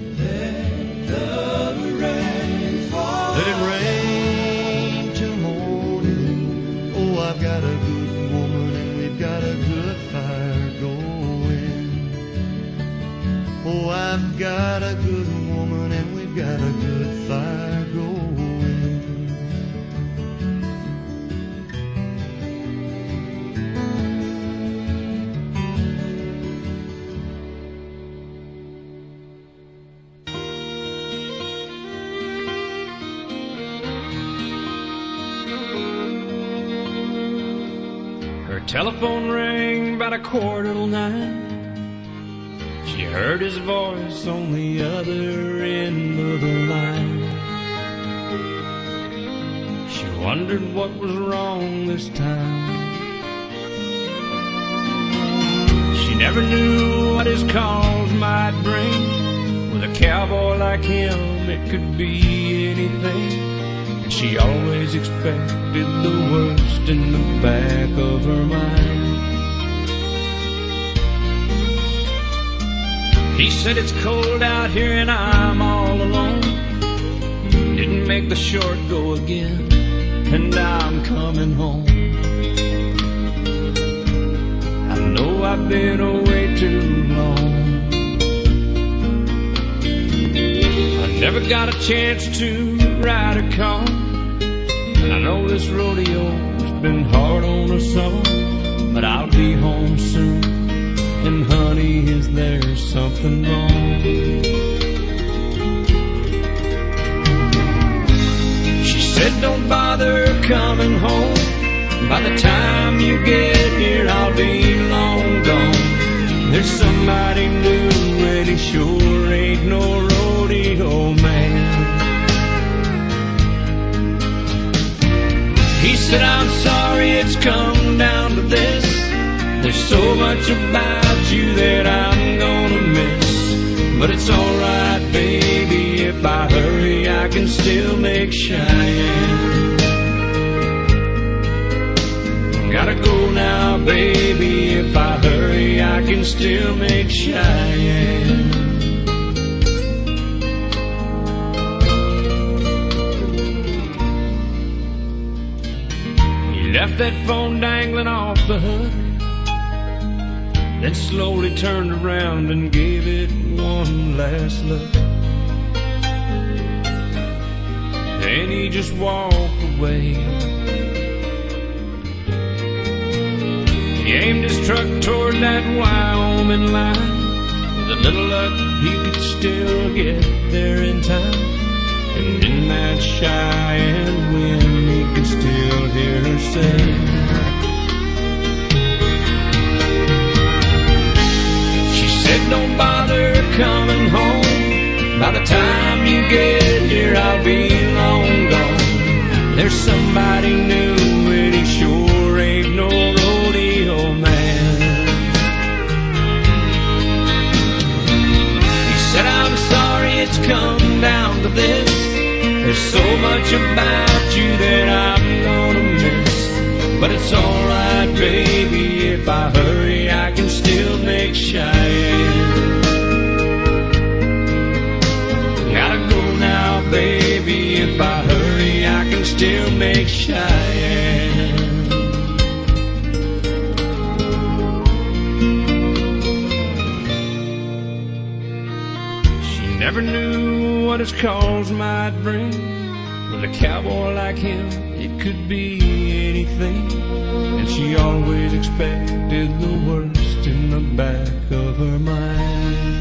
Let it rain till morning. Oh, I've got a good woman and we've got a good fire going. Oh, I've got a good woman and we've got a good fire going. Her telephone rang about 9:15. She heard his voice on the other end of the line. She wondered what was wrong this time. She never knew what his calls might bring. With a cowboy like him, it could be anything. And she always expected the worst in the back of her mind. He said it's cold out here and I'm all alone. Didn't make the short go again, and I'm coming home. I know I've been away too long. Never got a chance to ride a car. I know this rodeo's been hard on us all, but I'll be home soon. And honey, is there something wrong? She said, don't bother coming home. By the time you get here, I'll be long gone. There's somebody new, and he sure ain't no rodeo man. He said, I'm sorry it's come down to this. There's so much about you that I'm gonna miss. But it's alright, baby, if I hurry, I can still make Cheyenne. Gotta go now, baby, if I hurry, I can still make Cheyenne. He left that phone dangling off the hook, then slowly turned around and gave it one last look. Then he just walked away. He aimed his truck toward that Wyoming line. With a little luck, he could still get there in time. And in that Cheyenne wind, he could still hear her say, she said, don't bother coming home. By the time you get here, I'll be long gone. There's somebody new, and he sure ain't no rodeo man. He said, I'm sorry it's come down to this. There's so much about you that I'm gonna miss. But it's alright, baby, if I hurry, I can still make Cheyenne. Gotta go now, baby, if I hurry, I can still make Cheyenne. She never knew what his calls might bring. With a cowboy like him, it could be anything. And she always expected the worst in the back of her mind.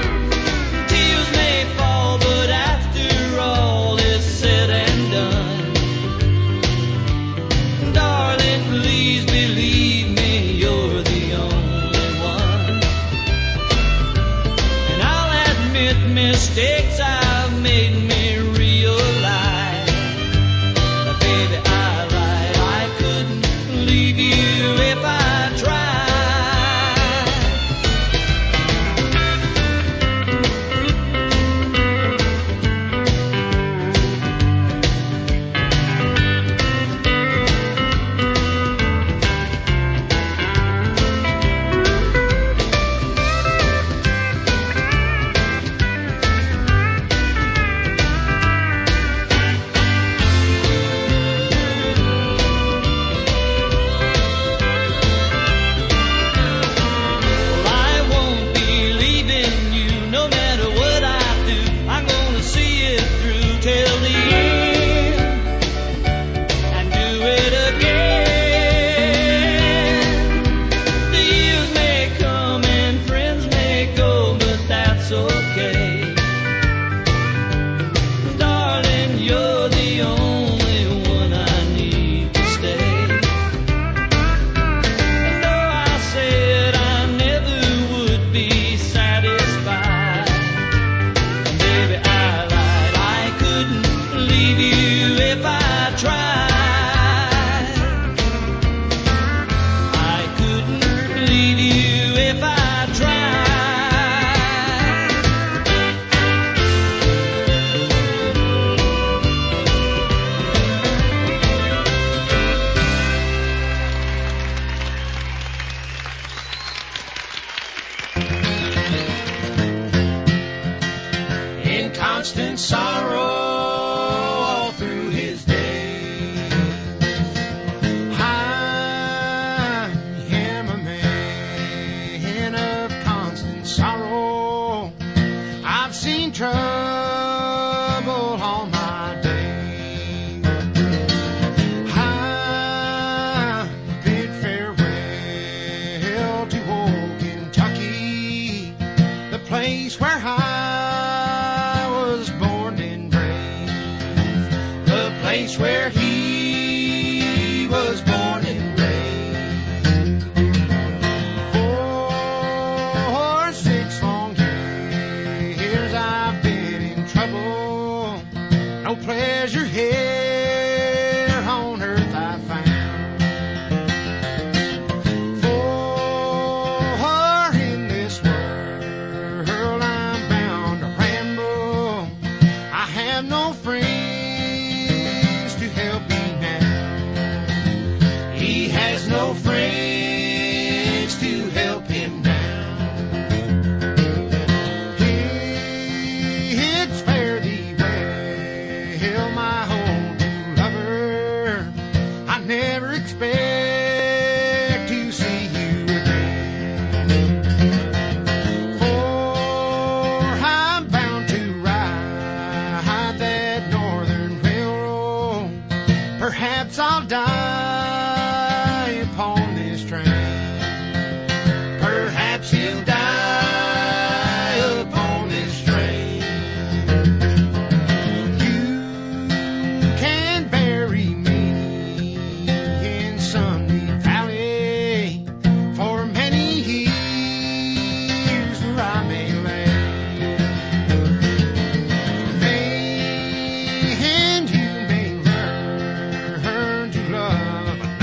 Tears may fall, but after all is said and done, place where he was born and raised. For 6 long years I've been in trouble. No pleasure here on earth I found. For in this world I'm bound to ramble. I have no friends to help me now. He has no friends to help him now. It's fare thee well, my old true lover. I never expect to see you again. For I'm bound to ride that northern railroad. Perhaps I'll die upon this train. Perhaps you'll die upon this train. You can bury me in Sunny Valley for many years where I may lay. And you may learn to love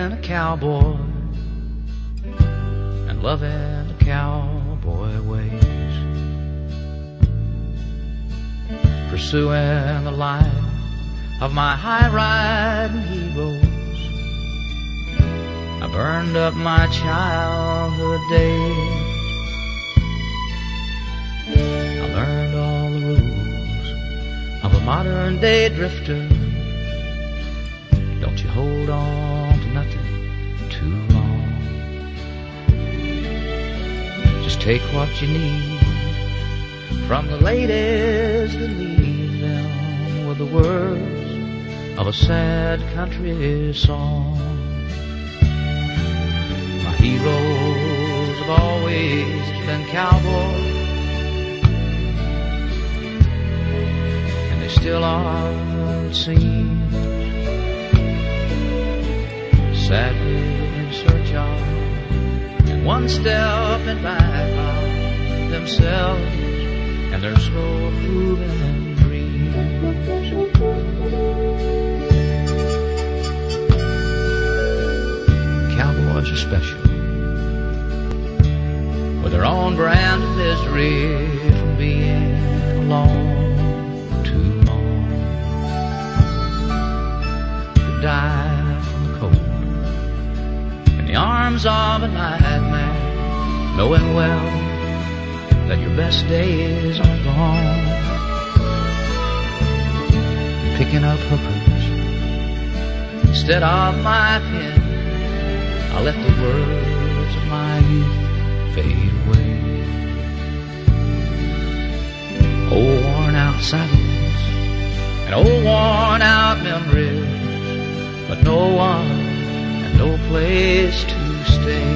being a cowboy and loving the cowboy ways, pursuing the life of my high-riding heroes. I burned up my childhood days. I learned all the rules of a modern-day drifter. Don't you hold on to nothing too long. Just take what you need from the ladies that leave them with the words of a sad country song. My heroes have always been cowboys, and they still are, it seems. Sadly in search of, and one step in back of themselves and their slow moving dreams. Cowboys are special, with their own brand of misery from being alone too long. To die from the cold in the arms of a nightmare, knowing well that your best days are gone. Picking up hookers instead of my pen, I let the words of my youth fade away. Old worn out saddles and old worn out memories, but no one and no place to stay.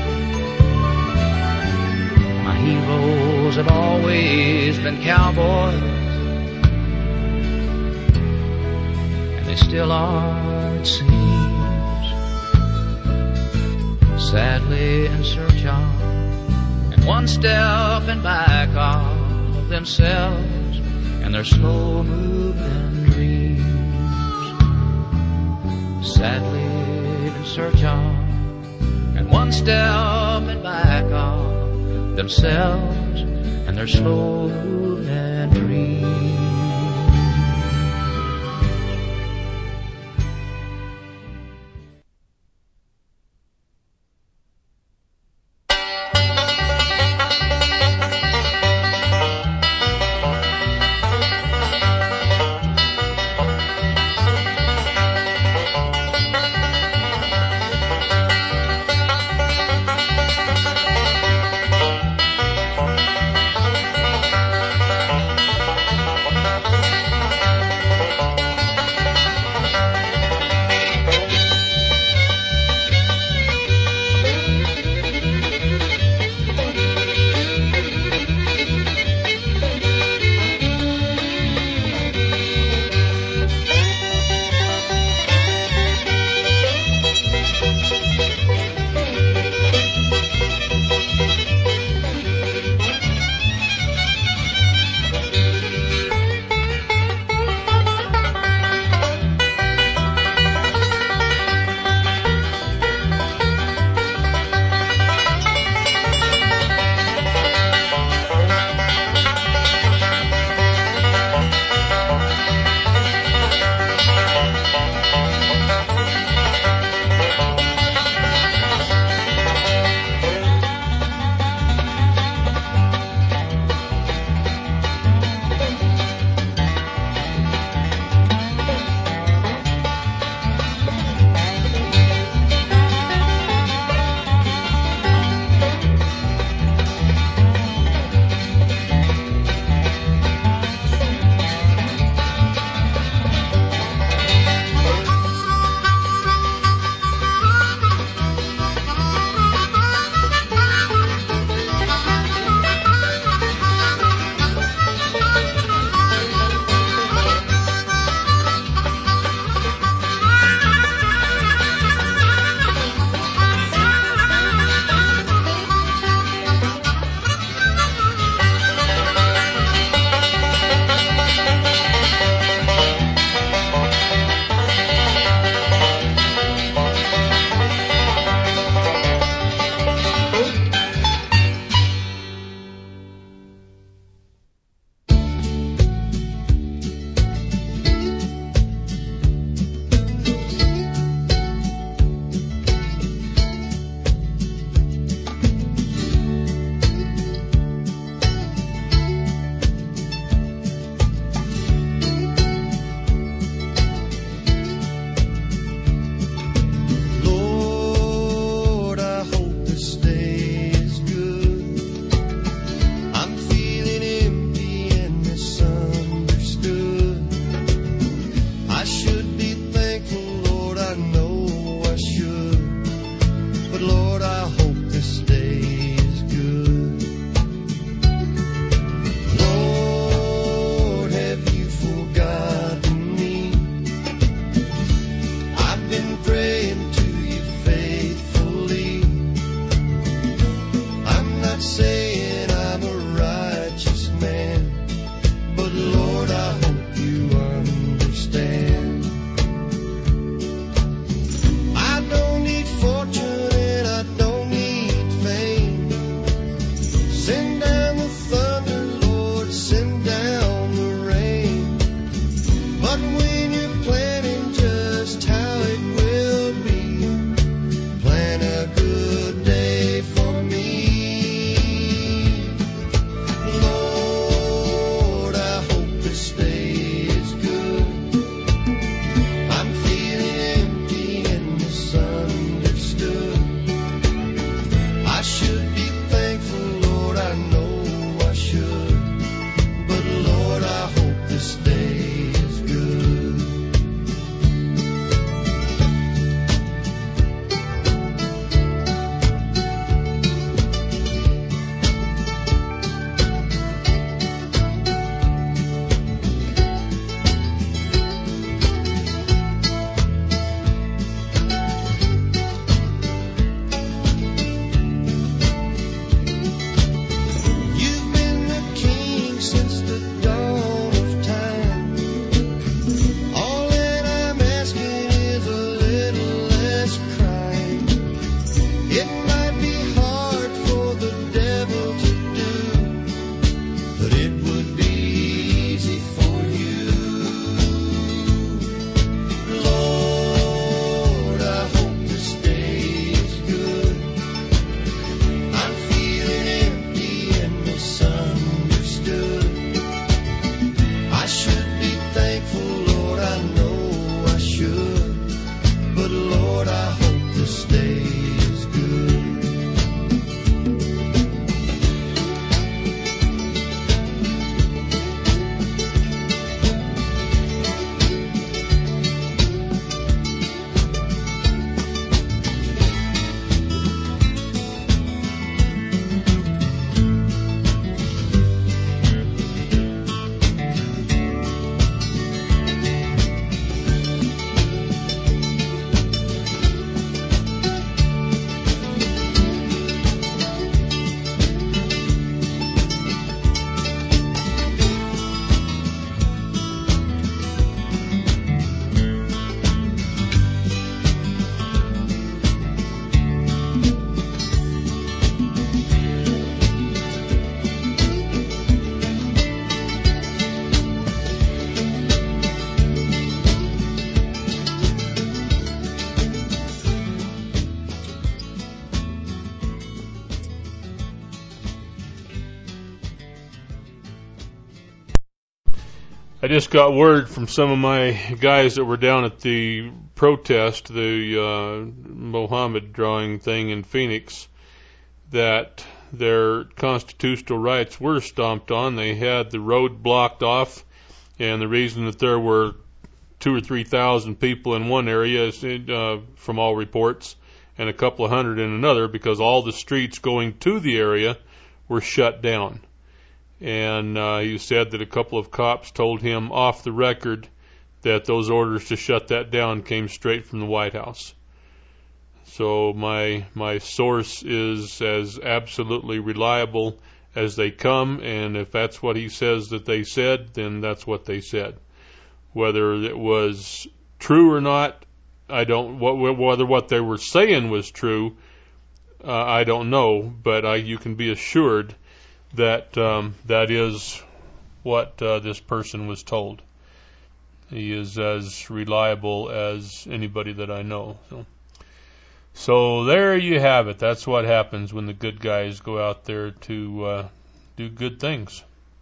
My heroes have always been cowboys, and they still are, it seems. Sadly in search of, and one step in back of themselves and their slow moving dreams. Sadly in search of, and one step in back of themselves and their slow moving dreams. I just got word from some of my guys that were down at the protest, the Mohammed drawing thing in Phoenix, that their constitutional rights were stomped on. They had the road blocked off, and the reason that there were 2,000 or 3,000 people in one area is, from all reports, and a couple of hundred in another, because all the streets going to the area were shut down. And he said that a couple of cops told him off the record that those orders to shut that down came straight from the White House. So my source is as absolutely reliable as they come, and if that's what he says that they said, then that's what they said. Whether it was true or not, whether what they were saying was true, I don't know, but you can be assured that that is what this person was told. He is as reliable as anybody that I know. So there you have it. That's what happens when the good guys go out there to do good things.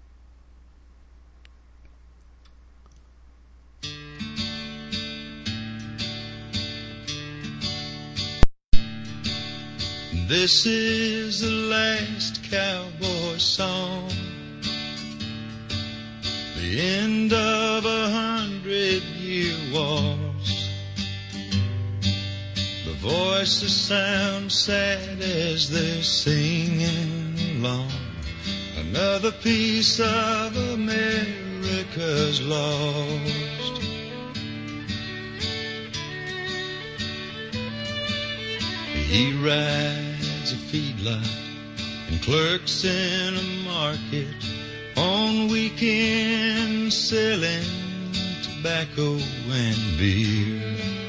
This is the last cowboy song, the end of 100-year wars. The voices sound sad as they're singing along. Another piece of America's lost. He rides a feedlot and clerks in a market on weekends, selling tobacco and beer.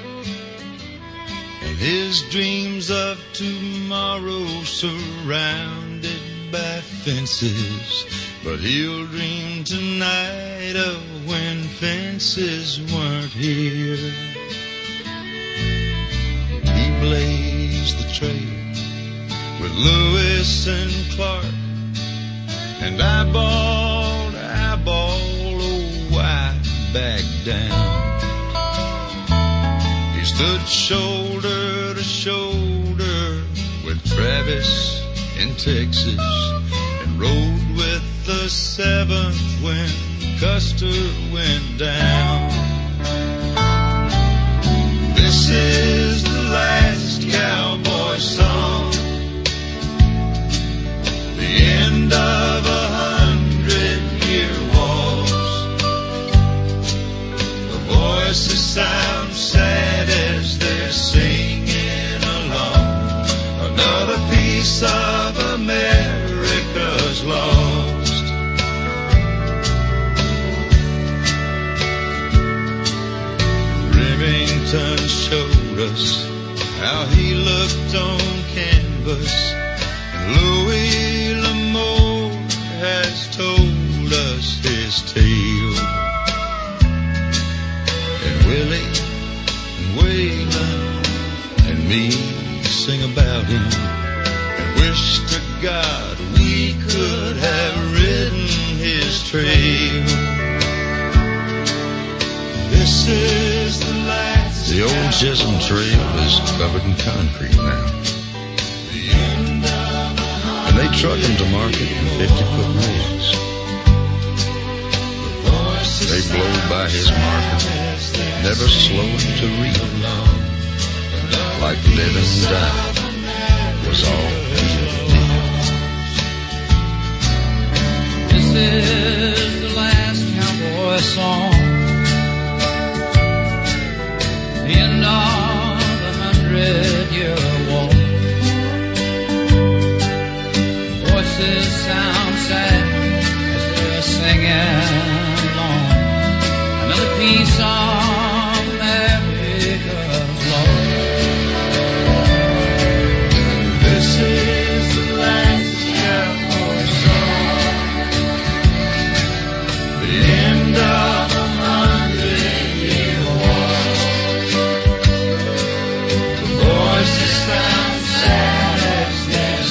And his dreams of tomorrow surrounded by fences, but he'll dream tonight of when fences weren't here. He blazed the trail with Lewis and Clark, and eyeball to eyeball, oh, why back down? He stood shoulder to shoulder with Travis in Texas, and rode with the 7th when Custer went down. This is the last cowboy song, the end of 100-year wars. The voices sound sad as they're singing along. Another piece of America's lost. Remington showed us how he looked on canvas, and Louis L'Amour has told us his tale. And Willie and Waylon and me sing about him, and wish to God we could have ridden his trail. This is the last. The old Chisholm Trail is covered in concrete now, and they truck them to market in 50-foot rails. They blow by his marker, never slowing to read, like live and die was all he did. This is the last cowboy song, the end of 100-year war. Voices sound sad as they're singing along. Another piece of America's lost. This is the last cowboy song, the end of 100-year war. The voices sound sad as they're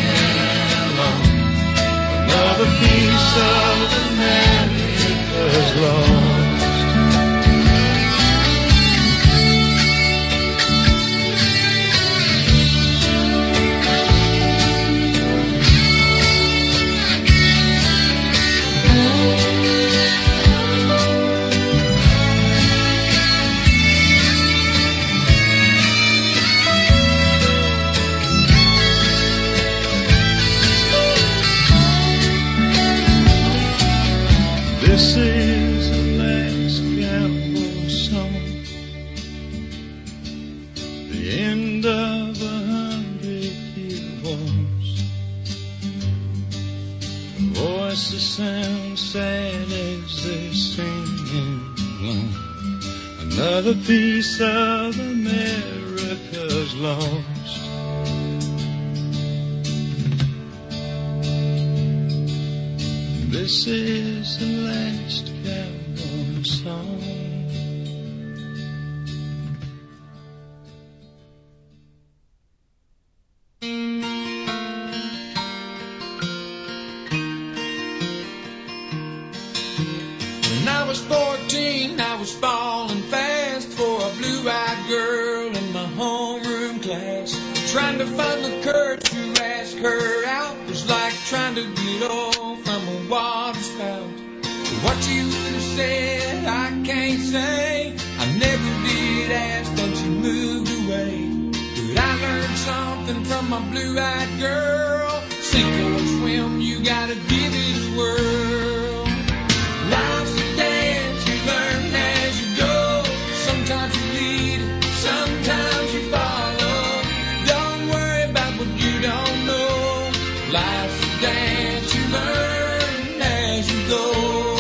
singing along. Another piece of America's was lost. This is the last cowboy song, the end of 100-year wars. Voices sound sad as they're singing along. Another piece of America's lost. This is the last cowboy song. When I was 14, I was falling fast for a blue-eyed girl in my homeroom class. Trying to find the courage to ask her out was like trying to get off from a water spout. What you would have said, I can't say. I never did ask, then she moved away. But I learned something from my blue-eyed girl. Sink or swim, you gotta give it a whirl. Life's a dance, you learn as you go. Sometimes you lead, sometimes you follow. Don't worry about what you don't know. Life's a dance, you learn as you go.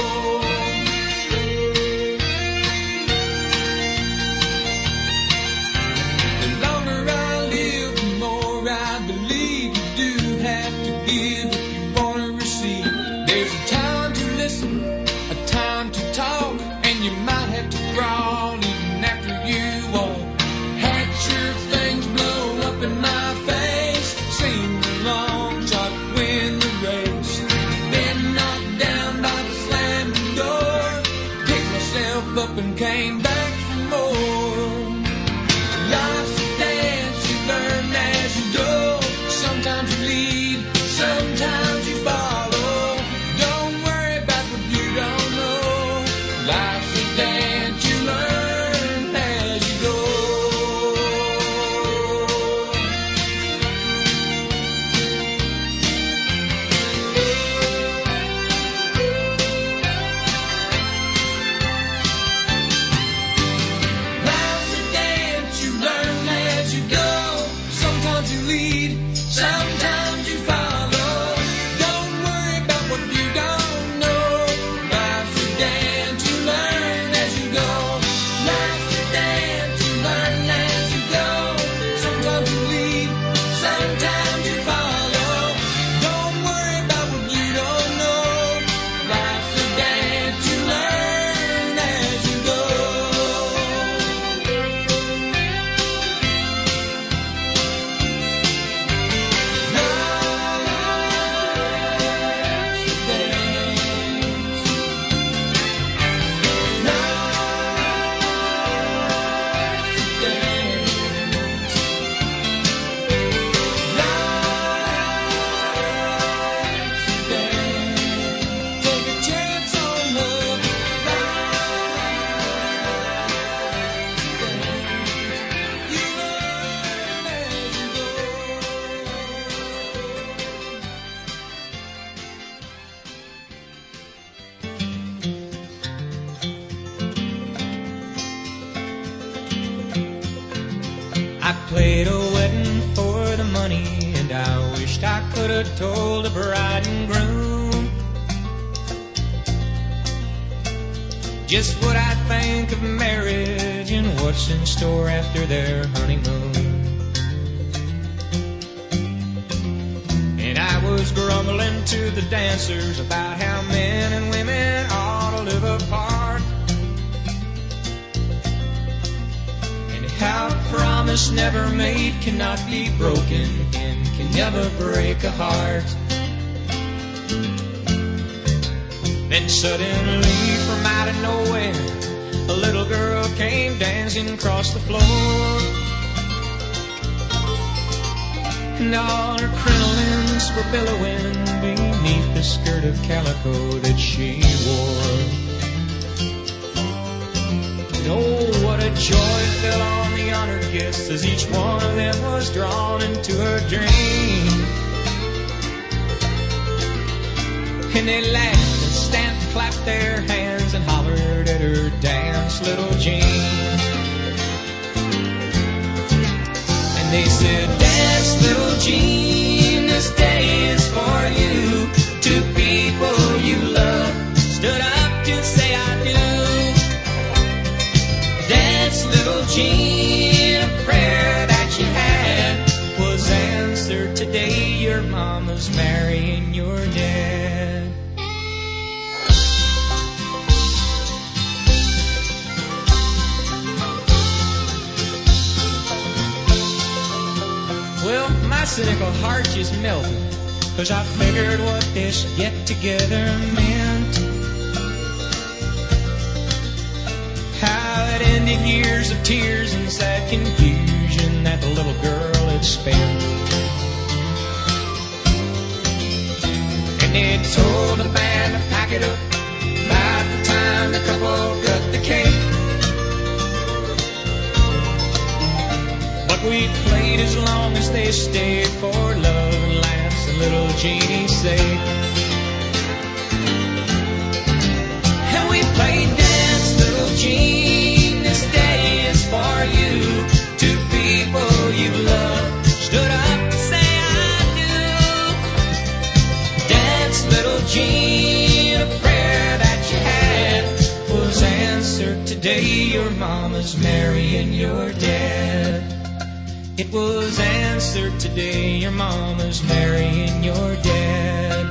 The longer I live, the more I believe you do have to give if you want to receive. There's a time to listen, a time to talk, and you might have to crawl even after you walk. Had sure things blown up in my face, seemed a long shot to win the race. Been knocked down by the slamming door, picked myself up and came back for more. Life's a dance, you learn as you go. Sometimes you lead, sometimes you follow. Don't worry about what you don't know. Life's a dance, you learn as you go. Life's a dance, you learn as you go. Sometimes you lead, sometimes you follow. Don't worry about what you don't know. Life's a dance, you learn as you go. Life's a dance, you learn as you go. Sometimes you lead, sometimes you follow. Don't worry about what you don't know. Life's a dance, you learn as you go. Take a chance on love. You learn as you go. I played a wedding for the money, and I wished I could have told the bride and groom just what I think of marriage and what's in store after their honeymoon. And I was grumbling to the dancers about how men and women ought to live apart, and how a promise never made cannot be broken and can never break a heart. Then suddenly from out of nowhere, a little girl came dancing across the floor. And all her crinolines were billowing beneath the skirt of calico that she wore. And oh, what a joy fell on the honored guests as each one of them was drawn into her dream. And they laughed and stamped, clapped their hands and hollered at her dance, little Jean. And they said, dance, little Jean, this day is for you. Two people you love stood up to say I do. Dance, little Jean, a prayer that you had was answered today. Your mama's marrying your dad. Well, my cynical heart just melted, 'cause I figured what this get-together meant. How it ended years of tears and sad confusion that the little girl had spent. And they told the band to pack it up about the time the couple cut the cake. But we played as long as they stayed for love and laughs and little Jeannie's sake. And we played dance, little Jean, this day is for you. Two people you love stood up to say I do. Dance, little Jean, a prayer that you had was answered today. Your mama's marrying your dad. It was answered today. Your mama's marrying your dad.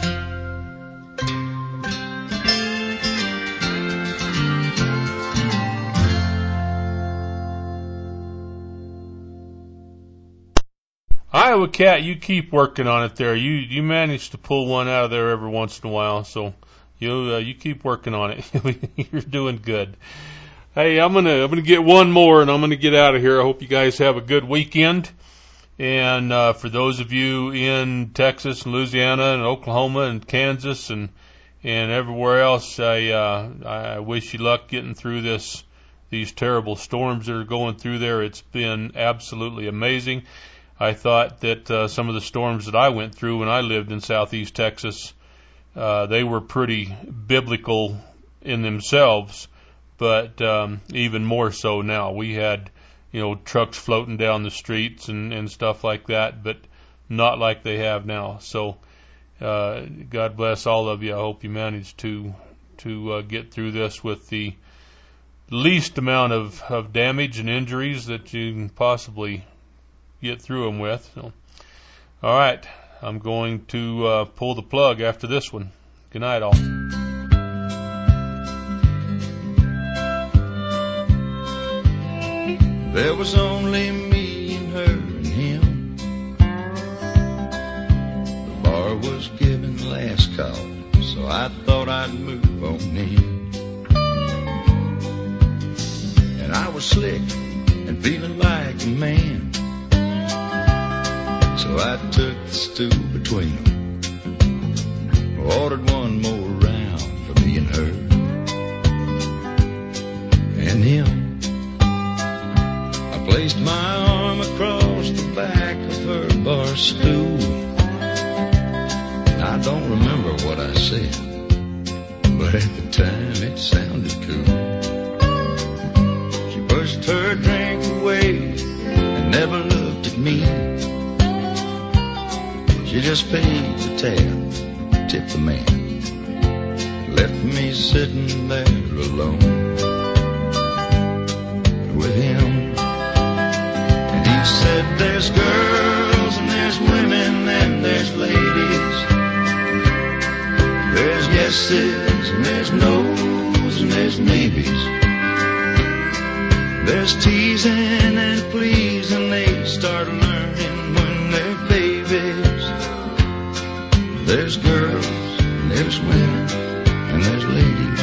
Iowa Cat, you keep working on it there. You manage to pull one out of there every once in a while, so you keep working on it. You're doing good. Hey, I'm gonna get one more, and I'm gonna get out of here. I hope you guys have a good weekend. And for those of you in Texas and Louisiana and Oklahoma and Kansas and everywhere else, I wish you luck getting through these terrible storms that are going through there. It's been absolutely amazing. I thought that some of the storms that I went through when I lived in Southeast Texas, they were pretty biblical in themselves. But even more so now. We had, trucks floating down the streets and stuff like that, but not like they have now. So God bless all of you. I hope you manage to get through this with the least amount of damage and injuries that you can possibly get through them with. So, all right, I'm going to pull the plug after this one. Good night, all. There was only me and her and him. The bar was giving last call, so I thought I'd move on in. And I was slick and feeling like a man, so I took the stool between them, ordered one more round for me and her and him. Placed my arm across the back of her bar stool. I don't remember what I said, but at the time it sounded cool. She pushed her drink away and never looked at me. She just paid the tab, tipped the man, left me sitting there alone with him. He said, there's girls and there's women and there's ladies. There's yeses and there's no's and there's maybes. There's teasing and pleasing, they start learning when they're babies. There's girls and there's women and and there's ladies.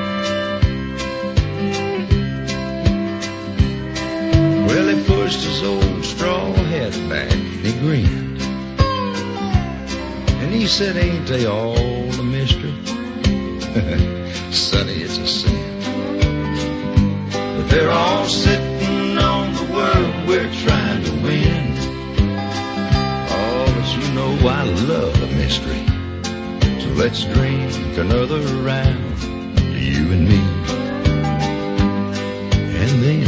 Well, he pushed his old straw hat back and he grinned. And he said, ain't they all a mystery? Sonny, it's a sin. But they're all sitting on the world we're trying to win. Oh, but you know I love a mystery. So let's drink another round, you and me. And then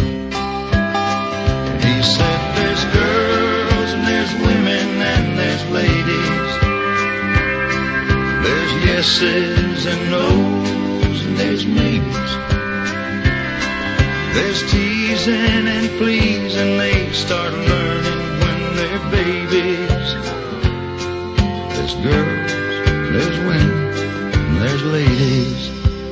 he said, there's girls and there's women and there's ladies. There's yeses and no's and there's maybes. There's teasing and pleasing, they start learning when they're babies. There's girls, there's women, and there's ladies.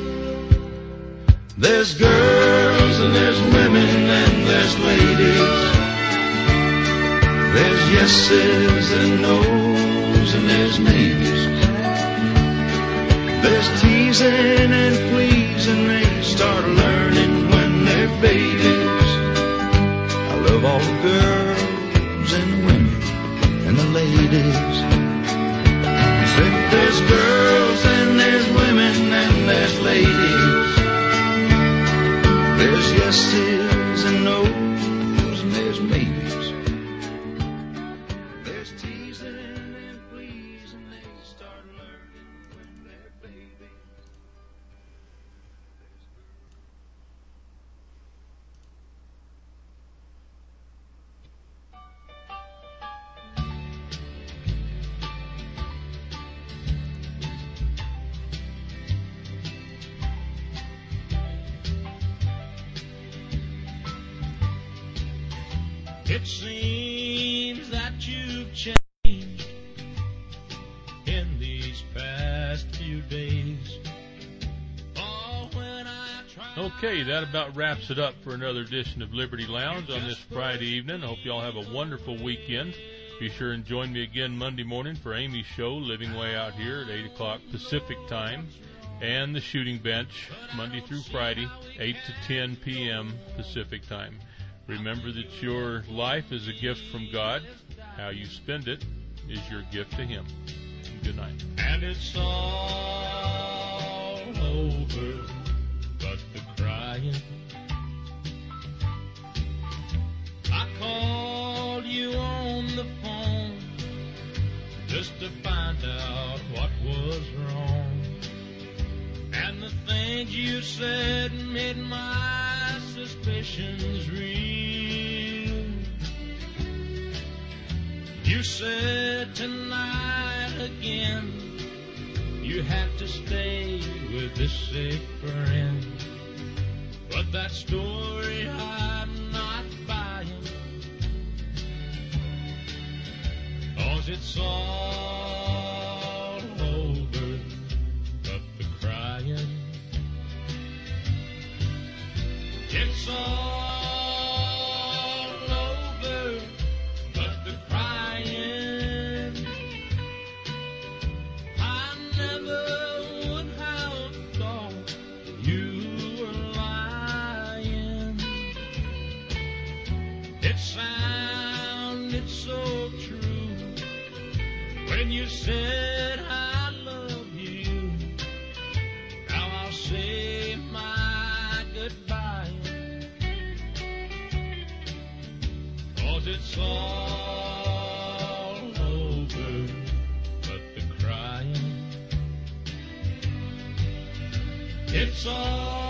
There's girls and there's women and there's ladies. There's yeses and no's and there's maybes. There's teasing and pleasing, they start learning when they're babies. I love all the girls and the women and the ladies. Said there's girls and there's women and there's ladies. There's yeses and no's and there's maybes. There's teasing and pleasing, they start learning when they're babies. It seems that you've changed in these past few days. Oh, when I try. Okay, that about wraps it up for another edition of Liberty Lounge on this Friday evening. I hope you all have a wonderful weekend. Be sure and join me again Monday morning for Amy's show, Living Way Out Here at 8 o'clock Pacific time, and the Shooting Bench, Monday through Friday, 8 to 10 p.m. Pacific time. Remember that your life is a gift from God. How you spend it is your gift to Him. Good night. And it's all over but the crying. I called you on the phone just to find out what was wrong. And the things you said made my suspicions real. You said tonight again you have to stay with this sick friend. But that story I'm not buying, 'cause it's all over but the crying. It's all over but the crying. I never would have thought you were lying. It sounded so true when you said I love you. Now I'll say my goodbye, 'cause it's all over but the crying. It's all